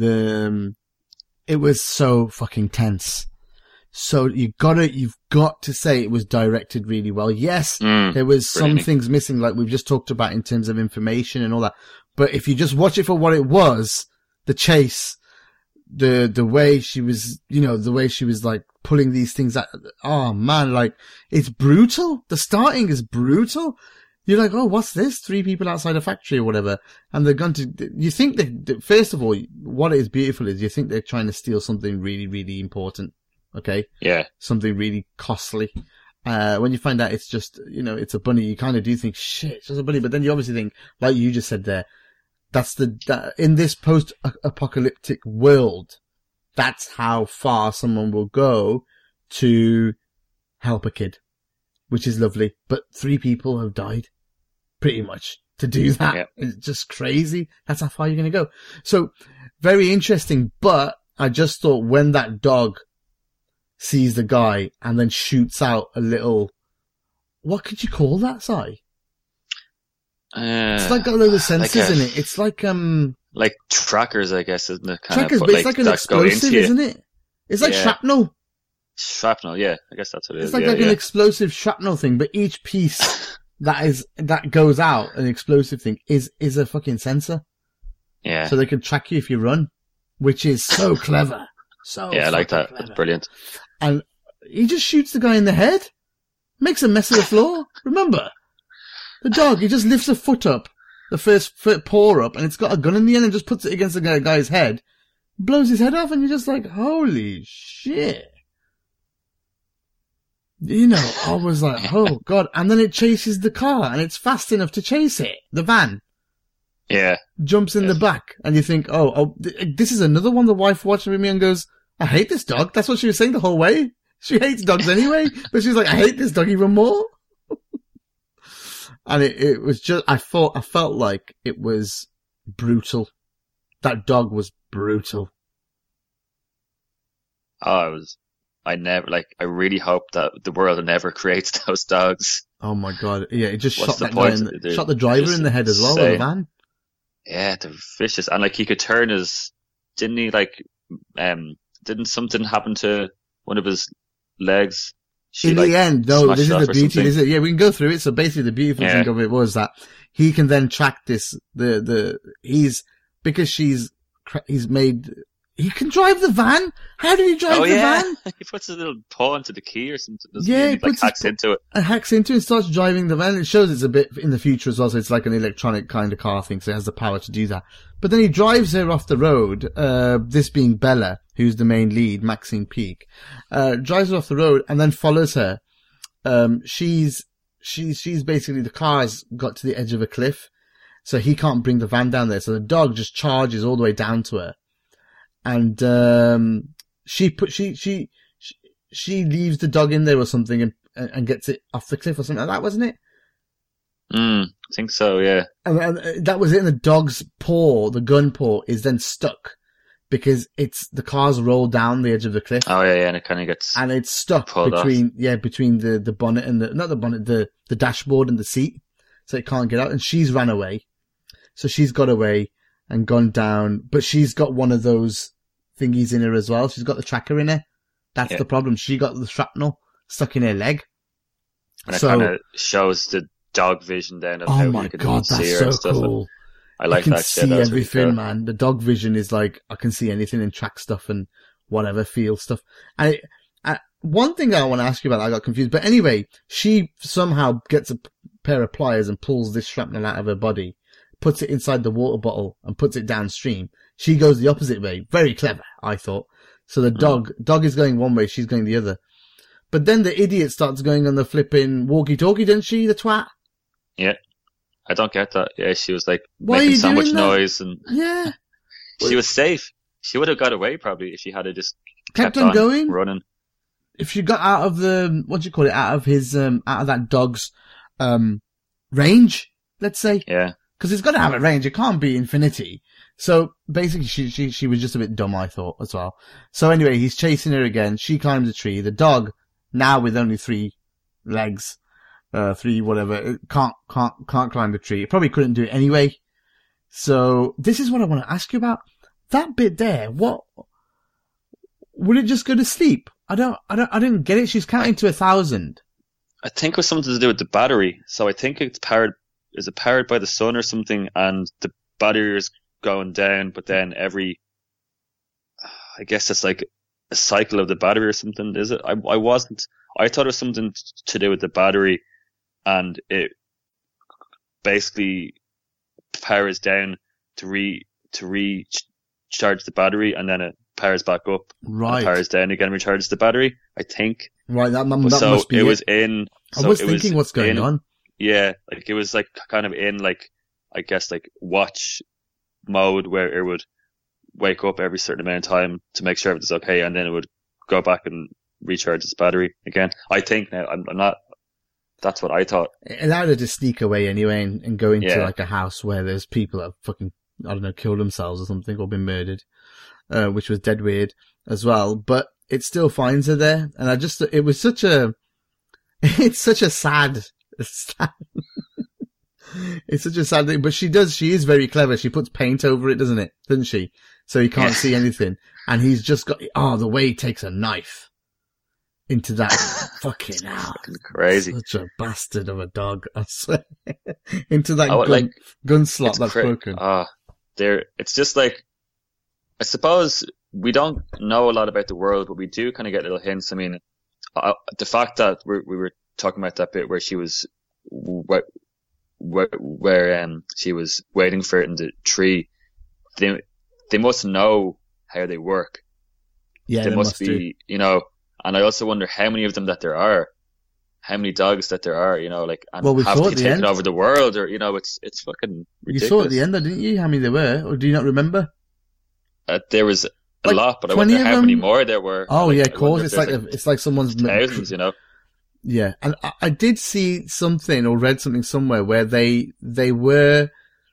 S3: it was so fucking tense. So you've got to say it was directed really well. Yes, there was some things missing, like we've just talked about in terms of information and all that. But if you just watch it for what it was, the chase, the way she was, the way she was like pulling these things out. Oh man, like it's brutal. The starting is brutal. You're like, oh, what's this? 3 people outside a factory or whatever. And they're going to, you think that, first of all, what is beautiful is you think they're trying to steal something really, really important. Okay?
S4: Yeah.
S3: Something really costly. When you find out it's just, it's a bunny, you kind of do think, shit, it's just a bunny. But then you obviously think, like you just said there, in this post-apocalyptic world, that's how far someone will go to help a kid, which is lovely. But 3 people have died, pretty much, to do that. Yeah. It's just crazy. That's how far you're going to go. So, very interesting. But I just thought when that dog sees the guy and then shoots out a little, what could you call that, Si? It's like got a load of sensors in it. It's like
S4: trackers, I guess, isn't it?
S3: Trackers, but it's like an explosive, isn't it? It's like shrapnel.
S4: Shrapnel, yeah. I guess that's what it is.
S3: It's like an explosive shrapnel thing, but each piece that goes out, an explosive thing, is a fucking sensor.
S4: Yeah.
S3: So they can track you if you run, which is so clever.
S4: I like that. Clever. It's brilliant.
S3: And he just shoots the guy in the head, makes a mess of the floor. Remember, the dog, he just lifts a foot up, the first foot paw up, and it's got a gun in the end and just puts it against the guy's head, blows his head off, and you're just like, holy shit. I was like, oh god. And then it chases the car, and it's fast enough to chase it. The van.
S4: Yeah.
S3: Jumps in the back, and you think, this is another one. The wife watching with me and goes, I hate this dog. That's what she was saying the whole way. She hates dogs anyway, but she's like, I hate this dog even more. And it was just, I felt like it was brutal. That dog was brutal.
S4: Oh, I really hope that the world never creates those dogs.
S3: Oh my god. Yeah, it just shot that guy shot the driver in the head as well, in the van.
S4: Yeah, they're vicious. And he could turn didn't he didn't something happen to one of his legs?
S3: In the end, no, this is the beauty, is it? Yeah, we can go through it. So basically the beautiful thing of it was that he can then track this, because he can drive the van. How did he drive the van?
S4: He puts his little paw into the key or something.
S3: He
S4: hacks into it.
S3: And hacks into it and starts driving the van. It shows it's a bit in the future as well, so it's like an electronic kind of car thing, so it has the power to do that. But then he drives her off the road, this being Bella, who's the main lead, Maxine Peake, drives her off the road and then follows her. She's basically, the car's got to the edge of a cliff, so he can't bring the van down there, so the dog just charges all the way down to her. And, she leaves the dog in there or something and gets it off the cliff or something like that, wasn't it?
S4: I think so, yeah.
S3: And that was it, and the dog's paw, the gun paw, is then stuck because the car's rolled down the edge of the cliff.
S4: Oh yeah, and it kind of gets
S3: and it's stuck between the bonnet and the dashboard and the seat, so it can't get out. And she's ran away, so she's got away and gone down, but she's got one of those thingies in her as well. She's got the tracker in her. That's the problem. She got the shrapnel stuck in her leg.
S4: And it kind of shows the dog vision then of how you can see her and stuff.
S3: Cool.
S4: I like that shit. I
S3: can see everything, really cool. Man. The dog vision is like, I can see anything and track stuff and whatever, feel stuff. And one thing I want to ask you about, I got confused, but anyway, she somehow gets a pair of pliers and pulls this shrapnel out of her body, puts it inside the water bottle and puts it downstream. She goes the opposite way. Very clever, I thought. So the dog is going one way, she's going the other. But then the idiot starts going on the flipping walkie-talkie, doesn't she, the twat?
S4: Yeah. I don't get that. Yeah, she was like making so much noise and
S3: yeah.
S4: She was safe. She would have got away probably if she had just
S3: kept on going,
S4: running.
S3: If she got out of out of his, out of that dog's, range, let's say.
S4: Yeah.
S3: Cause it's got to have a range. It can't be infinity. So basically she was just a bit dumb, I thought, as well. So anyway, he's chasing her again. She climbs a tree. The dog Now with only 3 legs, 3 whatever, it can't climb the tree. It probably couldn't do it anyway. So this is what I want to ask you about. That bit there, what would it just go to sleep? I didn't get it. She's counting to 1,000.
S4: I think it was something to do with the battery. So I think it's powered. Is it powered by the sun or something? And the battery is going down, but then I guess it's like a cycle of the battery or something. Is it? I thought it was something to do with the battery, and it basically powers down to recharge the battery, and then it powers back up.
S3: Right.
S4: Powers down again, recharges the battery, I think.
S3: Right, that must be it.
S4: Was in...
S3: I was thinking what's going on.
S4: Yeah, like it was like kind of in like, I guess like watch mode where it would wake up every certain amount of time to make sure everything's okay, and then it would go back and recharge its battery again. I think now, I'm not... That's what I thought.
S3: It allowed her to sneak away anyway and go into like a house where there's people that have fucking, I don't know, killed themselves or something or been murdered, which was dead weird as well. But it still finds her there. And it was such a, it's such a sad it's such a sad thing. But she is very clever. She puts paint over it, doesn't she? So he can't see anything. And he's just got, the way he takes a knife into that fucking hell.
S4: Crazy.
S3: Such a bastard of a dog, I swear. Into that gun slot that's broken.
S4: It's just like, I suppose we don't know a lot about the world, but we do kind of get little hints. I mean, the fact that we were talking about that bit where she was, where she was waiting for it in the tree, they must know how they work.
S3: Yeah,
S4: they must be, and I also wonder how many of them that there are, how many dogs that there are, and have to be taken over the world, or, it's fucking ridiculous.
S3: You saw at the end, didn't you, how many there were? Or do you not remember?
S4: There was a lot, but I wonder how many more there were.
S3: Oh, yeah, of course. It's like someone's...
S4: Thousands,
S3: Yeah, and I did see something or read something somewhere where they were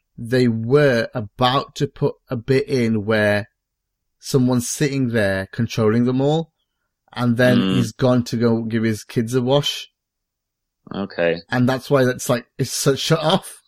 S3: about to put a bit in where someone's sitting there controlling them all, and then he's gone to go give his kids a wash.
S4: Okay.
S3: And that's why it's so shut off.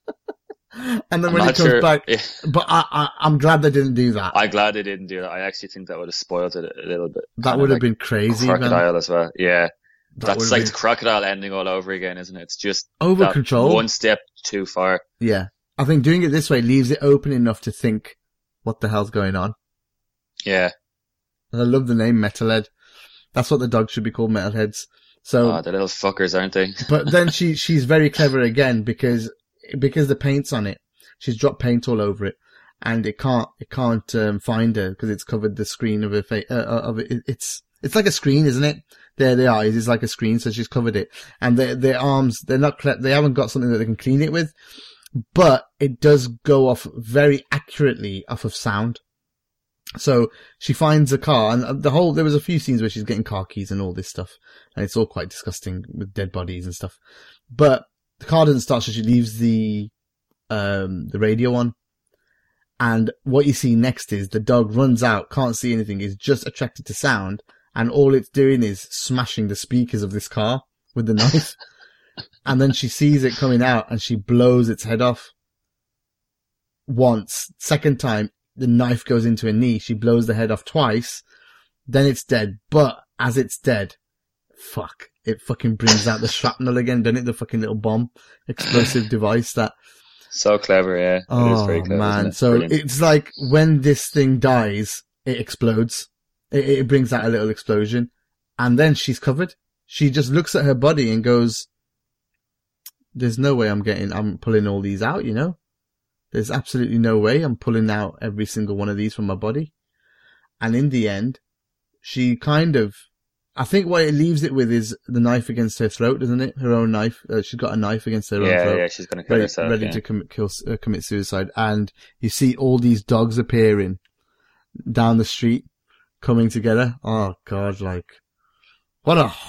S3: And then when he comes back, but I'm glad they didn't do that.
S4: I'm glad they didn't do that. I actually think that would have spoiled it a little bit.
S3: That would have been crazy.
S4: Crocodile as well. Yeah. That's like the crocodile ending all over again, isn't it? It's just
S3: over control.
S4: One step too far.
S3: Yeah. I think doing it this way leaves it open enough to think, what the hell's going on?
S4: Yeah.
S3: And I love the name Metalhead. That's what the dog should be called, Metalheads. So,
S4: the little fuckers, aren't they?
S3: But then she's very clever again because the paint's on it. She's dropped paint all over it, and it can't find her because it's covered the screen of her face. It's like a screen, isn't it? Their eyes is like a screen, so she's covered it, and their arms, they haven't got something that they can clean it with, but it does go off very accurately off of sound. So she finds a car, and there was a few scenes where she's getting car keys and all this stuff, and it's all quite disgusting with dead bodies and stuff. But the car doesn't start, so she leaves the radio on. And what you see next is the dog runs out, can't see anything, is just attracted to sound, and all it's doing is smashing the speakers of this car with the knife. And then she sees it coming out, and she blows its head off. Once. Second time, the knife goes into her knee. She blows the head off twice. Then it's dead. But as it's dead, it fucking brings out the shrapnel again, doesn't it? The fucking little bomb explosive device that...
S4: So clever, yeah. It is very clever,
S3: man.
S4: Isn't it?
S3: So
S4: Brilliant.
S3: It's like when this thing dies, it explodes. It brings out a little explosion. And then she's covered. She just looks at her body and goes, there's no way I'm pulling all these out, There's absolutely no way I'm pulling out every single one of these from my body. And in the end, she I think what it leaves it with is the knife against her throat, doesn't it? Her own knife. She's got a knife against her own throat.
S4: Yeah, she's going to kill herself.
S3: Ready to commit suicide. And you see all these dogs appearing down the street, coming together. Oh God, what a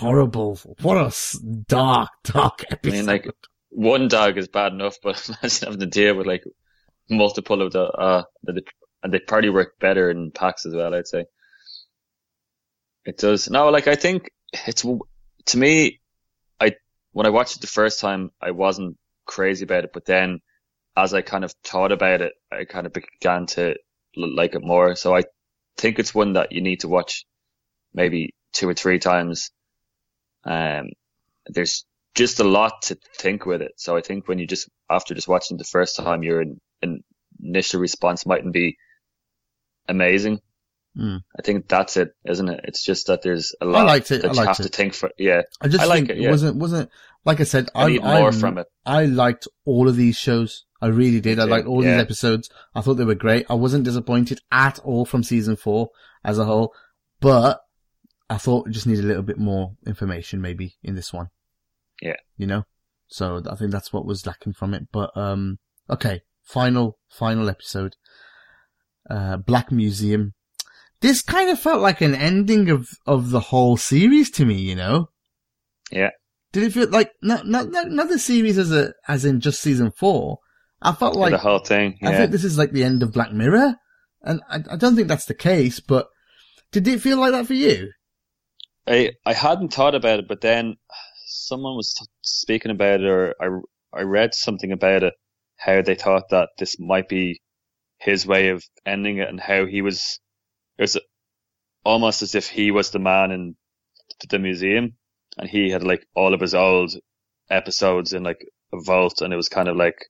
S3: dark episode.
S4: I mean, one dog is bad enough, but imagine having to deal with multiple of and they probably work better in packs as well, I'd say. It does. No, I think to me, when I watched it the first time, I wasn't crazy about it, but then as I kind of thought about it, I kind of began to like it more. So I think it's one that you need to watch maybe 2 or 3 times. There's just a lot to think with it. So I think when after just watching it the first time, your initial response mightn't be amazing. I think that's it, isn't it? It's just that there's a lot that you have to think for. Yeah,
S3: I like it. Yeah. Wasn't like I said.
S4: I need more from it.
S3: I liked all of these shows. I really did. I liked all these episodes. I thought they were great. I wasn't disappointed at all from season 4 as a whole, but I thought it just needed a little bit more information maybe in this one.
S4: Yeah,
S3: So I think that's what was lacking from it. But okay, final episode. Black Museum. This kind of felt like an ending of the whole series to me,
S4: Yeah.
S3: Did it feel like not the series as in just season 4? I felt like
S4: the whole thing. Yeah.
S3: I think this is like the end of Black Mirror, and I don't think that's the case. But did it feel like that for you?
S4: I hadn't thought about it, but then someone was speaking about it, or I read something about it, how they thought that this might be his way of ending it, and how it was almost as if he was the man in the museum, and he had like all of his old episodes in like a vault, and it was kind of like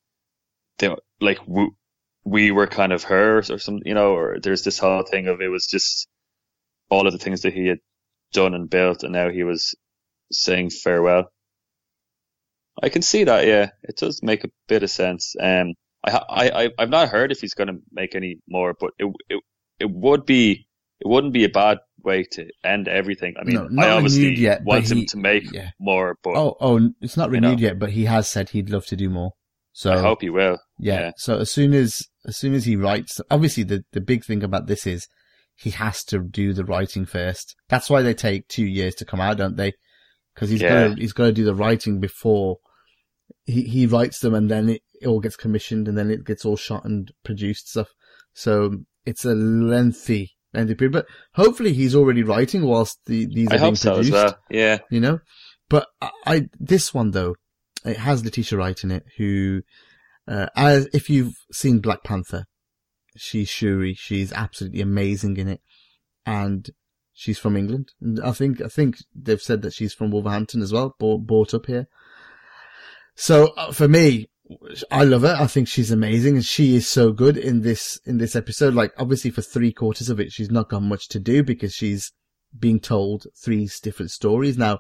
S4: we were kind of her or something, or there's this whole thing of it was just all of the things that he had done and built, and now he was saying farewell. I can see that, yeah. It does make a bit of sense. I've not heard if he's going to make any more, but it wouldn't be a bad way to end everything. I mean, I obviously want him to make more, but
S3: it's not renewed yet, but he has said he'd love to do more. So
S4: I hope he will.
S3: Yeah. So as soon as he writes, obviously the big thing about this is he has to do the writing first. That's why they take 2 years to come out, don't they? Because he's got to do the writing before he writes them, and then it all gets commissioned, and then it gets all shot and produced stuff. So it's a lengthy period, but hopefully he's already writing whilst these are being produced. I hope so as well.
S4: Yeah.
S3: But this one though, it has Letitia Wright in it, who, if you've seen Black Panther, she's Shuri. She's absolutely amazing in it. And she's from England. And I think they've said that she's from Wolverhampton as well, brought up here. So for me, I love her. I think she's amazing, and she is so good in this episode. Like, obviously for 3/4 of it, she's not got much to do because she's being told 3 different stories. Now,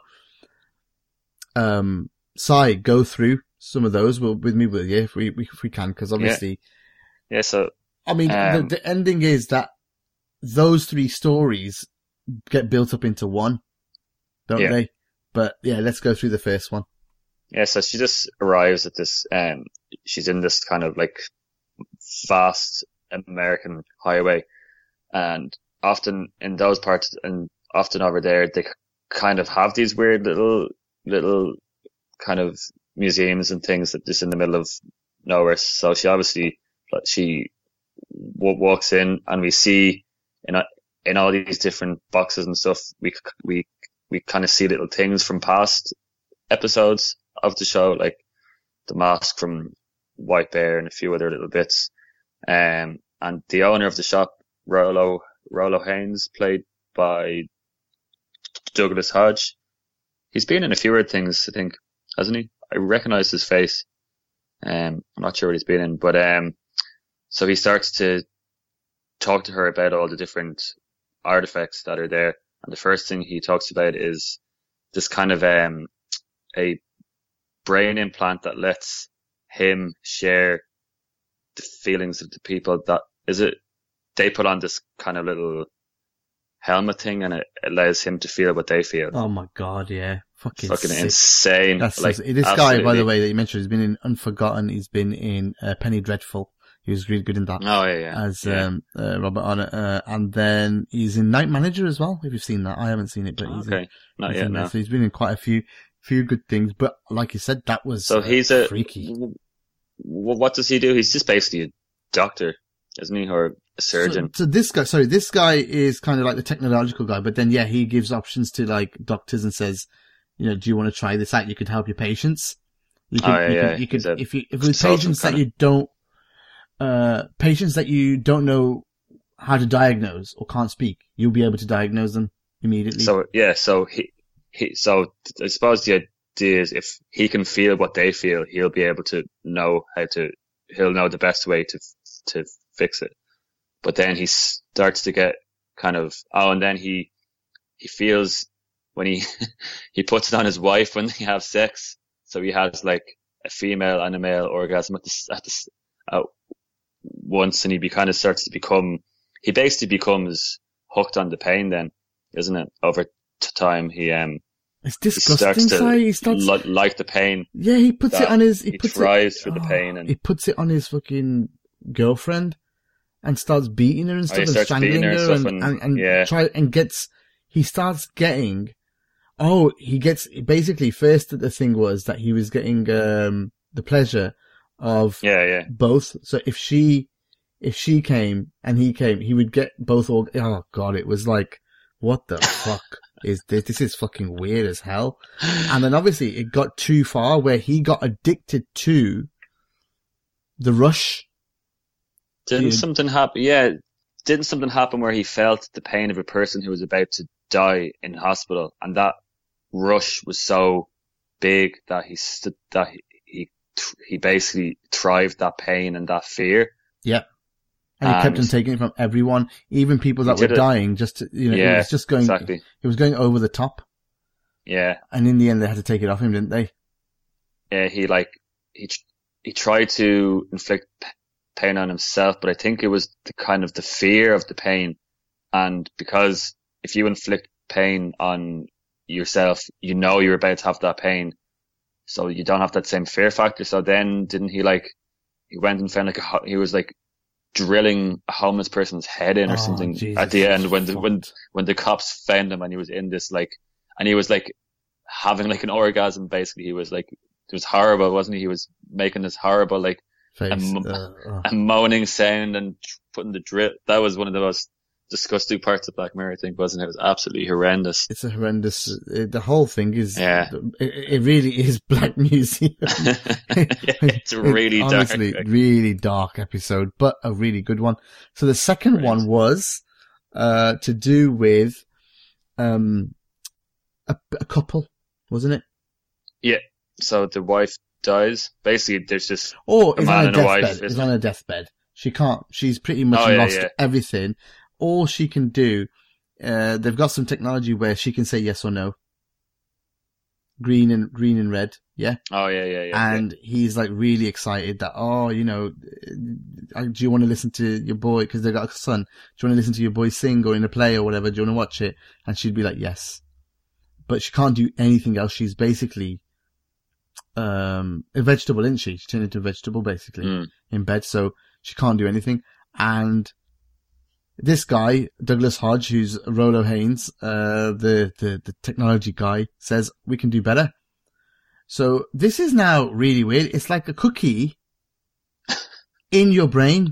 S3: Sai, go through some of those with me, will you, if we can, because obviously,
S4: yeah. So
S3: I mean, the ending is that those 3 stories get built up into one, don't they? But yeah, let's go through the first one.
S4: Yeah, so she just arrives at this, she's in this kind of like vast American highway, and often in those parts and often over there, they kind of have these weird little kind of museums and things that just in the middle of nowhere. So she walks in, and we see in all these different boxes and stuff, we kind of see little things from past episodes of the show, like the mask from White Bear and a few other little bits. And the owner of the shop, Rolo Haynes, played by Douglas Hodge. He's been in a few other things, I think, hasn't he? I recognize his face. I'm not sure what he's been in, but so he starts to talk to her about all the different artifacts that are there. And the first thing he talks about is this kind of a brain implant that lets him share the feelings of the people that they put on this kind of little helmet thing, and it allows him to feel what they feel.
S3: Oh my god, yeah. Fucking
S4: insane.
S3: That's like, this guy, by the way, that you mentioned, has been in Unforgotten. He's been in Penny Dreadful. He was really good in that.
S4: Oh yeah.
S3: As Robert Arnott, and then he's in Night Manager as well. If you've seen that, I haven't seen it, but he's
S4: not yet. No.
S3: So he's been in quite a few good things. But like you said, that was he's freaky.
S4: What does he do? He's just basically a doctor, isn't he? Or a surgeon.
S3: So this guy is kind of like the technological guy, but then he gives options to like doctors and says, do you want to try this out? You could help your patients. You could if with patients that you don't know how to diagnose or can't speak, you'll be able to diagnose them immediately.
S4: So I suppose the idea is if he can feel what they feel, he'll be able to know he'll know the best way to fix it. But then he starts to get kind of, and then he feels when he puts it on his wife when they have sex. So he has like a female and a male orgasm at once, and he basically becomes hooked on the pain then, isn't it? Over time,
S3: it's disgusting.
S4: He starts to like the pain.
S3: Yeah, he puts it on his. He
S4: thrives through the pain, and
S3: he puts it on his fucking girlfriend and starts beating her and stuff, and strangling her, he starts getting. Basically first the thing was that he was getting the pleasure of both. So if she came and he came, he would get both. Oh God, it was like, what the fuck is this? This is fucking weird as hell. And then obviously it got too far where he got addicted to the rush.
S4: Didn't something happen? Yeah. Didn't something happen where he felt the pain of a person who was about to die in hospital, and that rush was so big that he basically thrived that pain and that fear.
S3: Yeah. And he kept on taking it from everyone, even people that were dying, just to, it was just going, exactly. It was going over the top.
S4: Yeah.
S3: And in the end, they had to take it off him, didn't they?
S4: Yeah, he tried to inflict pain on himself, but I think it was the fear of the pain. And because if you inflict pain on yourself, you're about to have that pain. So you don't have that same fear factor. So then didn't he he went and found he was drilling a homeless person's head in or something Jesus, at the end when the cops found him, and he was in this and he was having an orgasm basically. He was it was horrible, wasn't he? He was making this horrible a moaning sound and putting the drill. That was one of the most disgusting parts of Black Mirror, I think, wasn't it? It was absolutely horrendous.
S3: It's a horrendous. The whole thing is. Yeah. It really is Black Museum.
S4: It's really dark.
S3: Honestly, really dark episode, but a really good one. So the second one was to do with a couple, wasn't it?
S4: Yeah. So the wife dies. Basically, there's just
S3: a man and a wife. Is on a deathbed. She can't. She's pretty much lost everything. All she can do, they've got some technology where she can say yes or no. Green and red, yeah?
S4: Oh, yeah.
S3: And he's really excited that, do you want to listen to your boy, because they've got a son, do you want to listen to your boy sing or in a play or whatever, do you want to watch it? And she'd be like, yes. But she can't do anything else. She's basically, a vegetable, isn't she? She turned into a vegetable, basically, in bed, so she can't do anything. And this guy, Douglas Hodge, who's Rolo Haynes, the technology guy, says we can do better. So this is now really weird. It's like a cookie in your brain.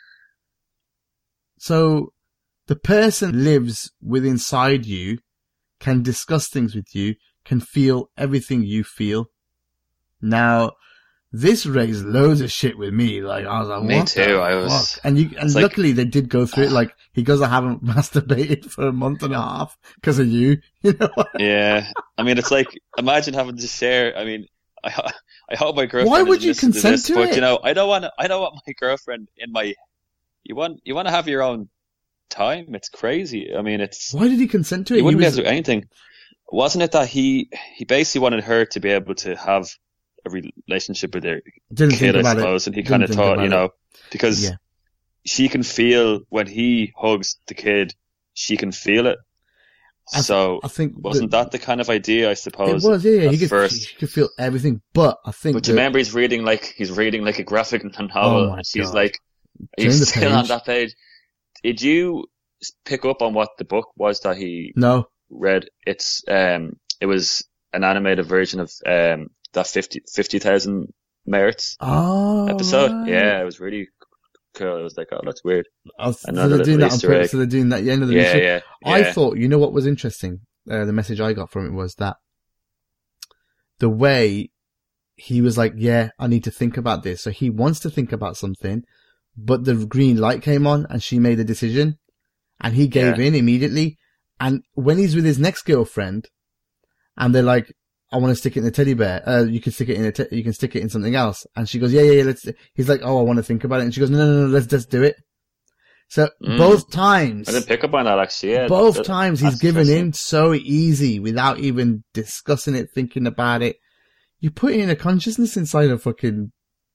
S3: So the person lives inside you, can discuss things with you, can feel everything you feel. Now, this raised loads of shit with me. I was like,
S4: me
S3: what
S4: too.
S3: the fuck? And luckily they did go through it. He goes, I haven't masturbated for a month and a half because of you.
S4: Yeah. I mean, it's imagine having to share. I mean, I hope my girlfriend.
S3: Why would you consent to it?
S4: But I don't want my girlfriend in my. You want to have your own time. It's crazy. I mean, it's.
S3: Why did he consent to it?
S4: He wouldn't be able to do anything. Wasn't it that he basically wanted her to be able to have a relationship with their kid, I suppose, and he kind of thought, because she can feel when he hugs the kid, she can feel it. I think wasn't that the kind of idea? I suppose
S3: it was. Yeah. He could feel everything, but I think.
S4: But you remember, he's reading a graphic novel. And she's like, "Are you still on that page?" Did you pick up on what the book was that he read? It's it was an animated version of that 50,000 Merits episode. Right. Yeah, it was really cool. It was like, oh, that's weird.
S3: So they're doing that on purpose. So they're doing that.
S4: Yeah.
S3: I thought, you know what was interesting? The message I got from it was that the way he was like, yeah, I need to think about this. So he wants to think about something, but the green light came on and she made a decision and he gave in immediately. And when he's with his next girlfriend and they're like, I want to stick it in a teddy bear. You can stick it in you can stick it in something else. And she goes, yeah. He's like, oh, I want to think about it. And she goes, no, let's just do it. So both times.
S4: I didn't pick up on that actually. Yeah.
S3: Both times he's given in so easy without even discussing it, thinking about it. You put in a consciousness inside a fucking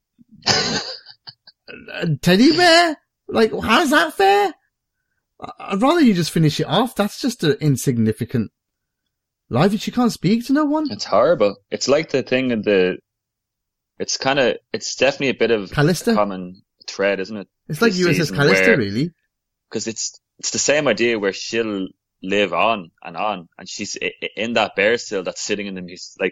S3: a teddy bear? Like, how's that fair? I'd rather you just finish it off. That's just an insignificant life. She can't speak to no one.
S4: It's horrible. It's like the thing in it's definitely a bit of
S3: Callister?
S4: A common thread, isn't it?
S3: It's like USS Callister, really.
S4: Because it's the same idea where she'll live on, and she's in that bear still that's sitting in the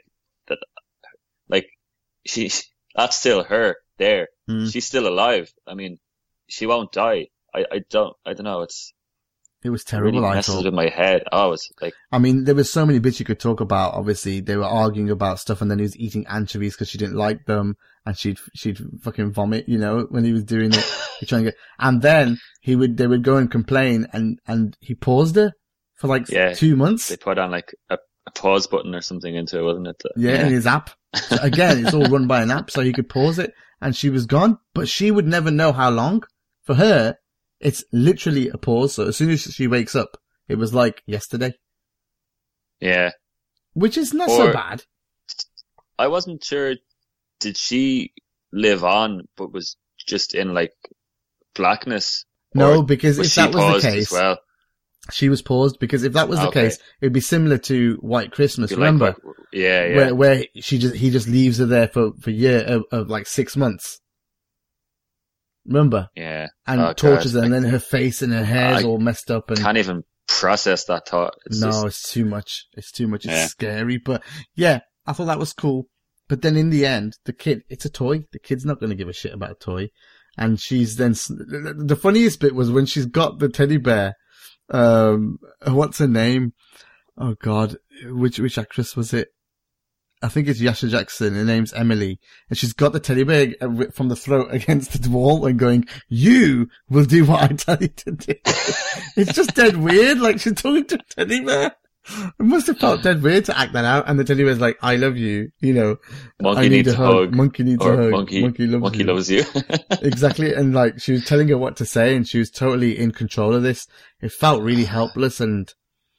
S4: that's still her there. She's still alive. I mean, she won't die. I don't know.
S3: It was terrible.
S4: Really messes with my head. Oh, it's like.
S3: I mean, there was so many bits you could talk about. Obviously, they were arguing about stuff, and then he was eating anchovies because she didn't like them, and she'd fucking vomit, when he was doing it. And then they would go and complain, and he paused her for 2 months.
S4: They put on like a pause button or something into it, wasn't it?
S3: Yeah, in his app. So again, it's all run by an app, so he could pause it, and she was gone. But she would never know how long. For her, it's literally a pause. So as soon as she wakes up, it was like yesterday.
S4: Yeah.
S3: Which is not so bad.
S4: I wasn't sure. Did she live on, but was just in blackness?
S3: No, because if that was the case,
S4: well?
S3: She was paused, because if that was the case, it would be similar to White Christmas. Remember? Where he just leaves her there for a year of 6 months. Remember?
S4: Yeah.
S3: And tortures her, and then her face and her hair's all messed up. And
S4: can't even process that thought.
S3: It's too much. It's too much. It's scary. But yeah, I thought that was cool. But then in the end, the kid, it's a toy. The kid's not going to give a shit about a toy. And she's then, the funniest bit was when she's got the teddy bear. What's her name? Oh God. Which actress was it? I think it's Yasha Jackson. Her name's Emily. And she's got the teddy bear from the throat against the wall and going, you will do what I tell you to do. It's just dead weird. She's talking to a teddy bear. It must have felt dead weird to act that out. And the teddy bear's like, I love you.
S4: Monkey needs a hug.
S3: Monkey needs a hug.
S4: Monkey loves you.
S3: Exactly. And she was telling her what to say, and she was totally in control of this. It felt really helpless, and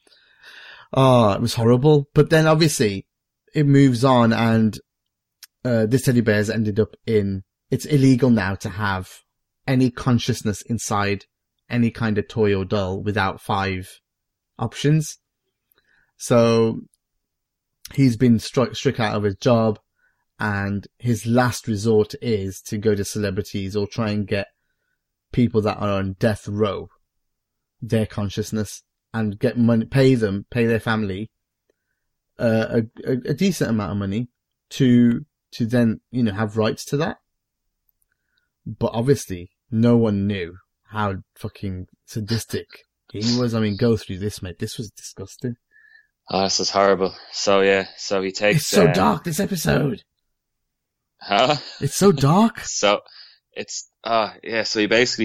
S3: it was horrible. But then obviously it moves on, and this teddy bear's ended up it's illegal now to have any consciousness inside any kind of toy or doll without 5 options. So he's been struck out of his job, and his last resort is to go to celebrities or try and get people that are on death row their consciousness and get money, pay their family a decent amount of money to then, have rights to that. But obviously no one knew how fucking sadistic he was. I mean, go through this, mate. This was disgusting.
S4: Oh, this is horrible. So he takes...
S3: It's so dark, this episode.
S4: Huh?
S3: It's so dark.
S4: So it's, so he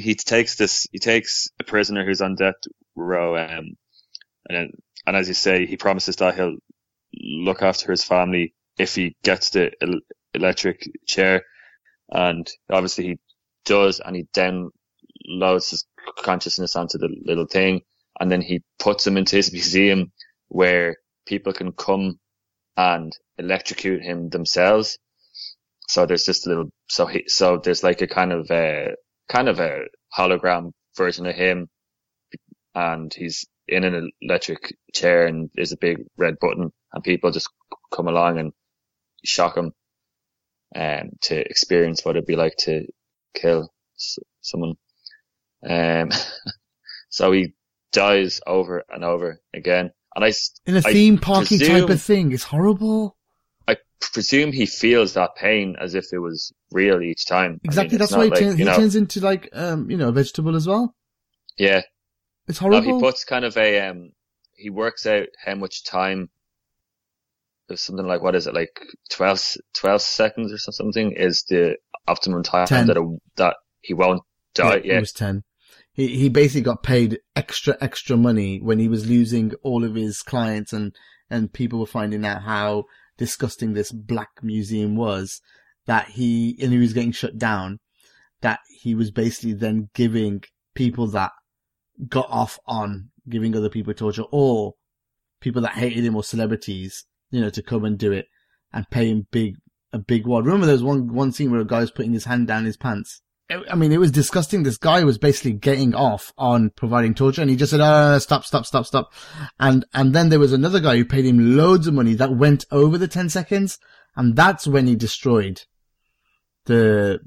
S4: takes a prisoner who's on death row, and as you say, he promises that he'll look after his family if he gets the electric chair, and obviously he does, and he downloads his consciousness onto the little thing, and then he puts him into his museum where people can come and electrocute him themselves. So there's just a little, so there's a kind of a hologram version of him, and he's in an electric chair, and there's a big red button, and people just come along and shock him, to experience what it'd be like to kill someone. So he dies over and over again. And
S3: in a theme parking type of thing. It's horrible.
S4: I presume he feels that pain as if it was real each time.
S3: Exactly. That's why he turns into like, a vegetable as well.
S4: Yeah.
S3: It's horrible.
S4: No, he puts kind of he works out how much time, there's something like, what is it, like 12 seconds or something is the optimum time
S3: 10.
S4: that he won't die. Yeah.
S3: It was 10. He basically got paid extra money when he was losing all of his clients and people were finding out how disgusting this black museum was, and he was getting shut down, that he was basically then giving people that got off on giving other people torture, or people that hated him, or celebrities, to come and do it and pay him a big wad. Remember there was one scene where a guy was putting his hand down his pants. I mean, it was disgusting. This guy was basically getting off on providing torture, and he just said, stop. And then there was another guy who paid him loads of money that went over the 10 seconds. And that's when he destroyed that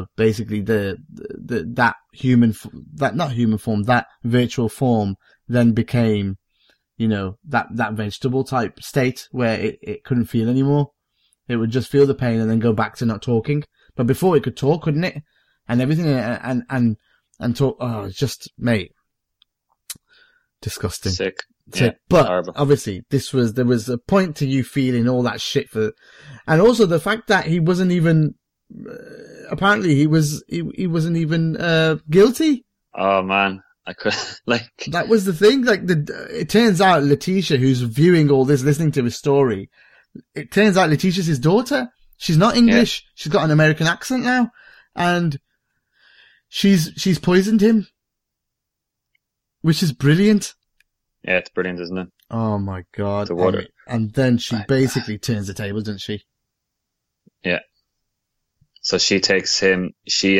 S3: virtual form then became, that vegetable type state where it couldn't feel anymore. It would just feel the pain and then go back to not talking. But before it could talk, couldn't it? And everything, and talk. Oh, it's just, mate, disgusting.
S4: Sick.
S3: Yeah, but horrible. Obviously, there was a point to you feeling all that shit and also the fact that he wasn't even, apparently he wasn't even, guilty.
S4: Oh man, I could,
S3: that was the thing. It turns out Letitia, who's viewing all this, listening to his story, it turns out Letitia's his daughter. She's not English. Yeah. She's got an American accent now. And she's poisoned him, which is brilliant.
S4: Yeah, it's brilliant, isn't it?
S3: Oh my God.
S4: The water.
S3: And then she basically turns the tables, doesn't she?
S4: Yeah. So she takes him, she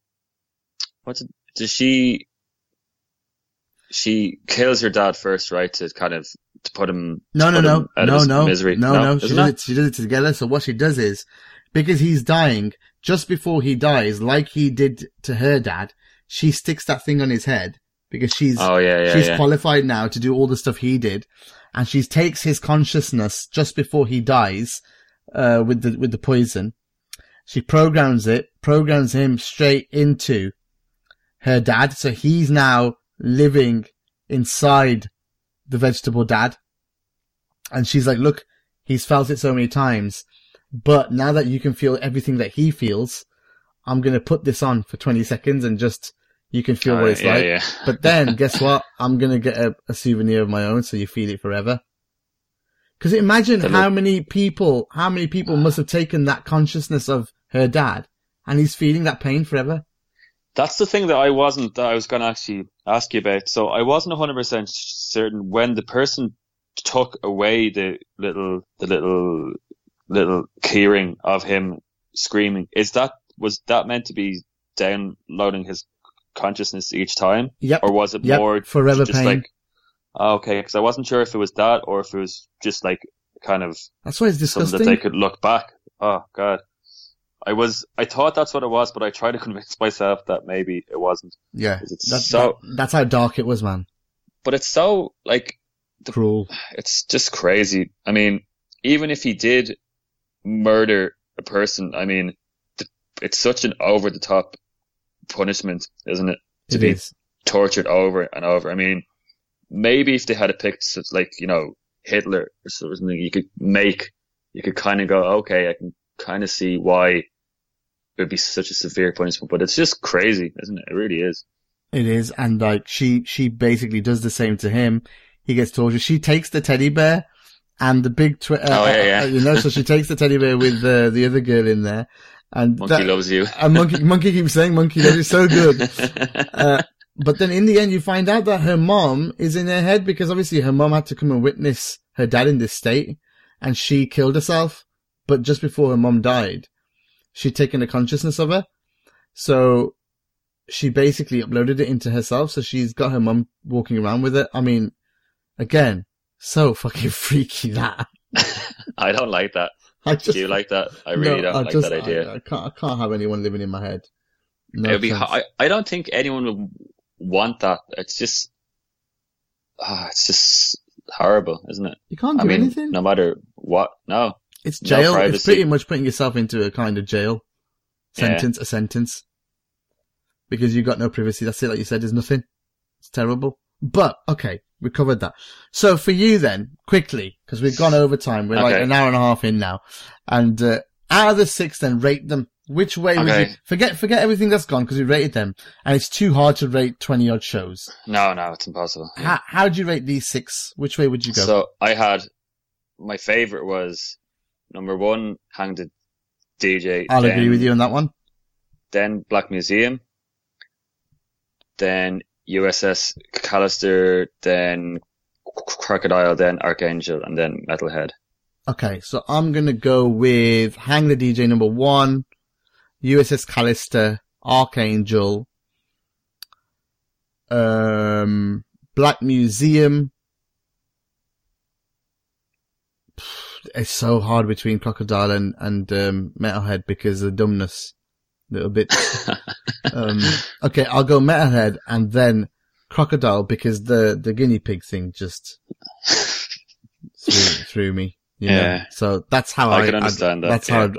S4: kills her dad first, right? To put him out of misery.
S3: No. She does it together. So what she does is, because he's dying, just before he dies, like he did to her dad, she sticks that thing on his head because she's qualified now to do all the stuff he did. And she takes his consciousness just before he dies, with the poison. She programs him straight into her dad. So he's now living inside the vegetable dad. And she's like, look, he's felt it so many times. But now that you can feel everything that he feels, I'm going to put this on for 20 seconds and just, you can feel what it's like. Yeah. But then guess what? I'm going to get a souvenir of my own so you feel it forever. Cause imagine how many people must have taken that consciousness of her dad and he's feeling that pain forever.
S4: That's the thing that I was going to actually ask you about. So I wasn't 100% certain when the person took away the little keyring of him screaming. Was that meant to be downloading his consciousness each time?
S3: Yep.
S4: Or was it more
S3: forever
S4: just
S3: pain?
S4: Okay, because I wasn't sure if it was that or if it was just kind of.
S3: That's why it's disgusting.
S4: Something that they could look back. Oh God, I thought that's what it was, but I tried to convince myself that maybe it wasn't.
S3: Yeah, that's how dark it was, man.
S4: But it's so
S3: cruel.
S4: It's just crazy. I mean, even if he did murder a person, I mean, it's such an over the top punishment, isn't it? To be tortured over and over. I mean, maybe if they had picked Hitler or something, you could kind of go, okay, I can kind of see why it would be such a severe punishment, but it's just crazy, isn't it? It really is.
S3: It is. And she basically does the same to him. He gets tortured. She takes the teddy bear and the big, so she takes the teddy bear with the other girl in there. And
S4: Monkey loves you.
S3: And Monkey keeps saying Monkey loves you so good. But then in the end, you find out that her mom is in her head because obviously her mom had to come and witness her dad in this state and she killed herself. But just before her mom died, she'd taken the consciousness of her. So she basically uploaded it into herself. So she's got her mom walking around with it. I mean, again, so fucking freaky that.
S4: I don't like that. Do you like that? I really don't like that idea.
S3: I can't have anyone living in my head. No,
S4: it'd be. I don't think anyone would want that. It's just horrible, isn't it?
S3: You can't do anything.
S4: No matter what. No.
S3: It's jail.
S4: No
S3: it's pretty much putting yourself into a kind of jail sentence, a sentence. Because you've got no privacy. That's it, like you said, there's nothing. It's terrible. But, okay, we covered that. So for you then, quickly, because we've gone over time, we're like an hour and a half in now. And out of the 6 then, rate them. Which way would you... Forget everything that's gone, because we rated them. And it's too hard to rate 20-odd shows.
S4: No, it's impossible. Yeah.
S3: How'd you rate these 6? Which way would you go?
S4: So I had... My favourite was number 1, Hang the DJ.
S3: I'll agree with you on that one.
S4: Then Black Museum. Then USS Callister, then Crocodile, then Archangel, and then Metalhead.
S3: Okay, so I'm gonna go with Hang the DJ number 1, USS Callister, Archangel, Black Museum. It's so hard between Crocodile and Metalhead because of dumbness. A little bit. Okay, I'll go Metalhead and then Crocodile because the guinea pig thing just threw me. You know? So that's how I
S4: can understand that.
S3: That's how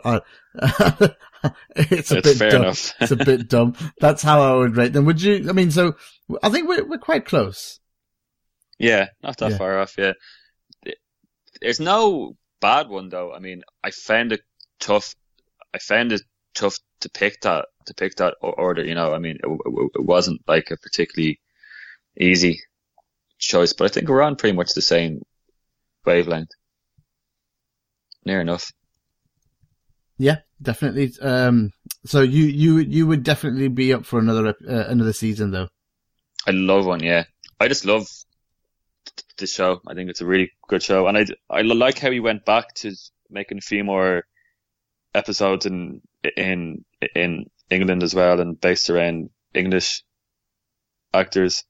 S3: it's a bit
S4: fair
S3: dumb.
S4: enough.
S3: It's a bit dumb. That's how I would rate them. Would you? I mean, so I think we're quite close.
S4: Yeah, not that far off. Yeah, there's no bad one though. I mean, I found it tough to pick that order, you know. I mean, it wasn't like a particularly easy choice, but I think we're on pretty much the same wavelength. Near enough. Yeah,
S3: definitely. So you would definitely be up for another season though.
S4: I love one, yeah. I just love the show. I think it's a really good show, and I like how he went back to making a few more episodes in England as well, and based around English actors.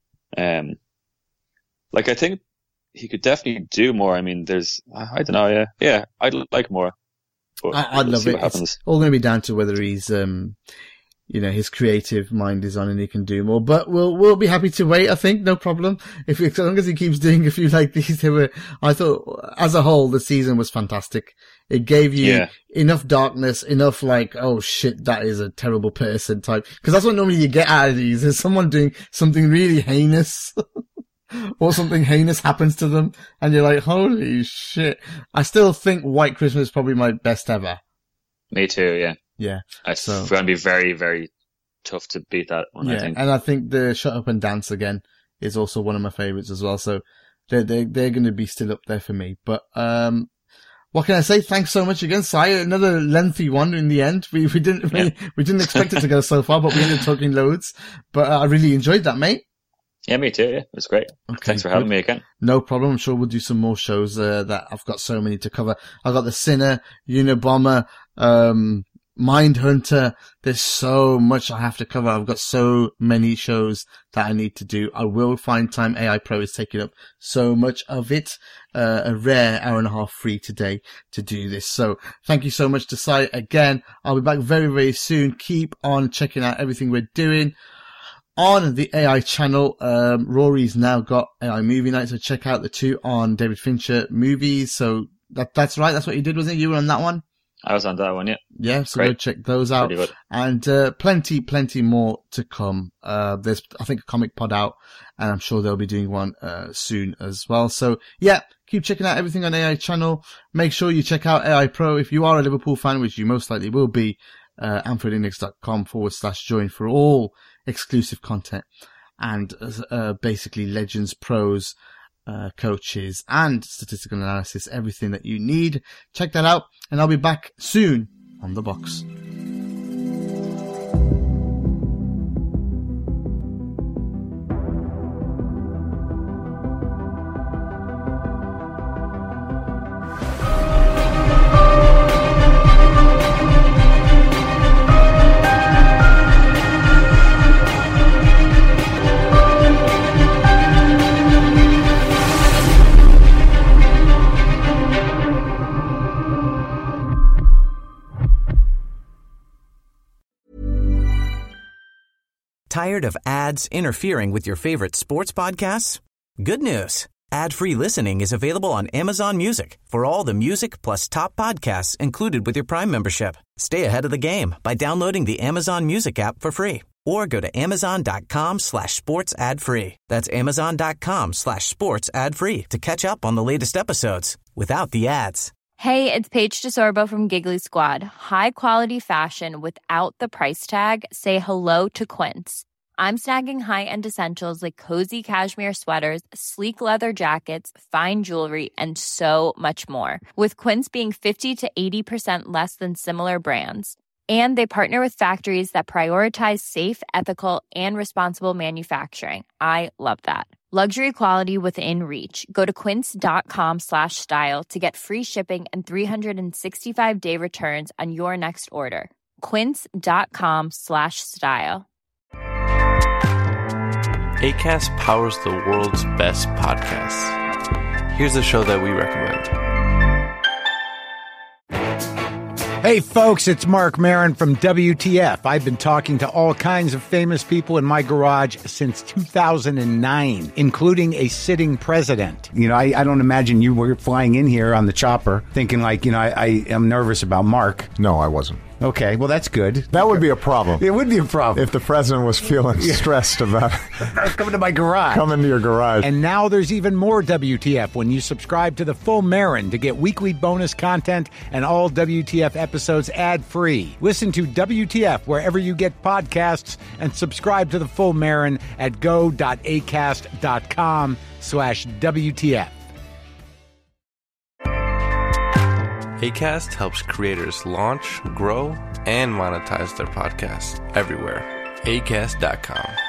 S4: Like I think he could definitely do more. I mean, I don't know, yeah, I'd like more.
S3: I'd love it. It's all going to be down to whether he's, his creative mind is on and he can do more. But we'll be happy to wait. I think no problem. As long as he keeps doing a few like these, I thought as a whole the season was fantastic. It gave you enough darkness, enough like, oh shit, that is a terrible person type. Because that's what normally you get out of these, is someone doing something really heinous. Or something heinous happens to them, and you're like, holy shit. I still think White Christmas is probably my best ever.
S4: Me too, yeah.
S3: Yeah.
S4: It's going to be very, very tough to beat that one, I think.
S3: And I think the Shut Up and Dance again is also one of my favourites as well, so they're going to be still up there for me. But, what can I say? Thanks so much again, Si. Another lengthy one in the end. We didn't expect it to go so far, but we ended up talking loads. But I really enjoyed that, mate.
S4: Yeah, me too. Yeah, it was great. Okay, thanks for having me again.
S3: No problem. I'm sure we'll do some more shows that I've got so many to cover. I've got The Sinner, Unabomber, Mindhunter. There's so much I have to cover. I've got so many shows that I need to do. I will find time. AI Pro is taking up so much of it. A rare hour and a half free today to do this. So thank you so much to Si again. I'll be back very, very soon. Keep on checking out everything we're doing on the AI channel. Rory's now got AI Movie Night, so check out the 2 on David Fincher movies. So that's right. That's what you did, wasn't it? You were on that one?
S4: I was on that one, yeah.
S3: Yeah, so go check those out. Pretty good. And plenty more to come. There's, I think, a comic pod out, and I'm sure they'll be doing one soon as well. So yeah, keep checking out everything on AI channel. Make sure you check out AI Pro if you are a Liverpool fan, which you most likely will be. AmfordIndex.com/join for all exclusive content and basically legends, pros, coaches and statistical analysis, everything that you need. Check that out, and I'll be back soon on The Box.
S6: Tired of ads interfering with your favorite sports podcasts? Good news. Ad-free listening is available on Amazon Music for all the music plus top podcasts included with your Prime membership. Stay ahead of the game by downloading the Amazon Music app for free or go to amazon.com/sports ad free. That's amazon.com/sports ad free to catch up on the latest episodes without the ads.
S8: Hey, it's Paige DeSorbo from Giggly Squad. High quality fashion without the price tag. Say hello to Quince. I'm snagging high-end essentials like cozy cashmere sweaters, sleek leather jackets, fine jewelry, and so much more. With Quince being 50 to 80% less than similar brands. And they partner with factories that prioritize safe, ethical, and responsible manufacturing. I love that. Luxury quality within reach. Go to quince.com/style to get free shipping and 365-day returns on your next order. Quince.com/style.
S9: Acast powers the world's best podcasts. Here's a show that we recommend.
S10: Hey folks, it's Mark Maron from WTF. I've been talking to all kinds of famous people in my garage since 2009, including a sitting president. You know, I don't imagine you were flying in here on the chopper thinking like, I am nervous about Mark.
S11: No, I wasn't.
S10: Okay, well, that's good.
S11: That would be a problem.
S10: It would be a problem.
S11: If the president was feeling stressed about
S10: coming to my garage.
S11: Coming to your garage.
S10: And now there's even more WTF when you subscribe to the Full Marin to get weekly bonus content and all WTF episodes ad-free. Listen to WTF wherever you get podcasts and subscribe to the Full Marin at go.acast.com/WTF.
S9: Acast helps creators launch, grow, and monetize their podcasts everywhere. Acast.com.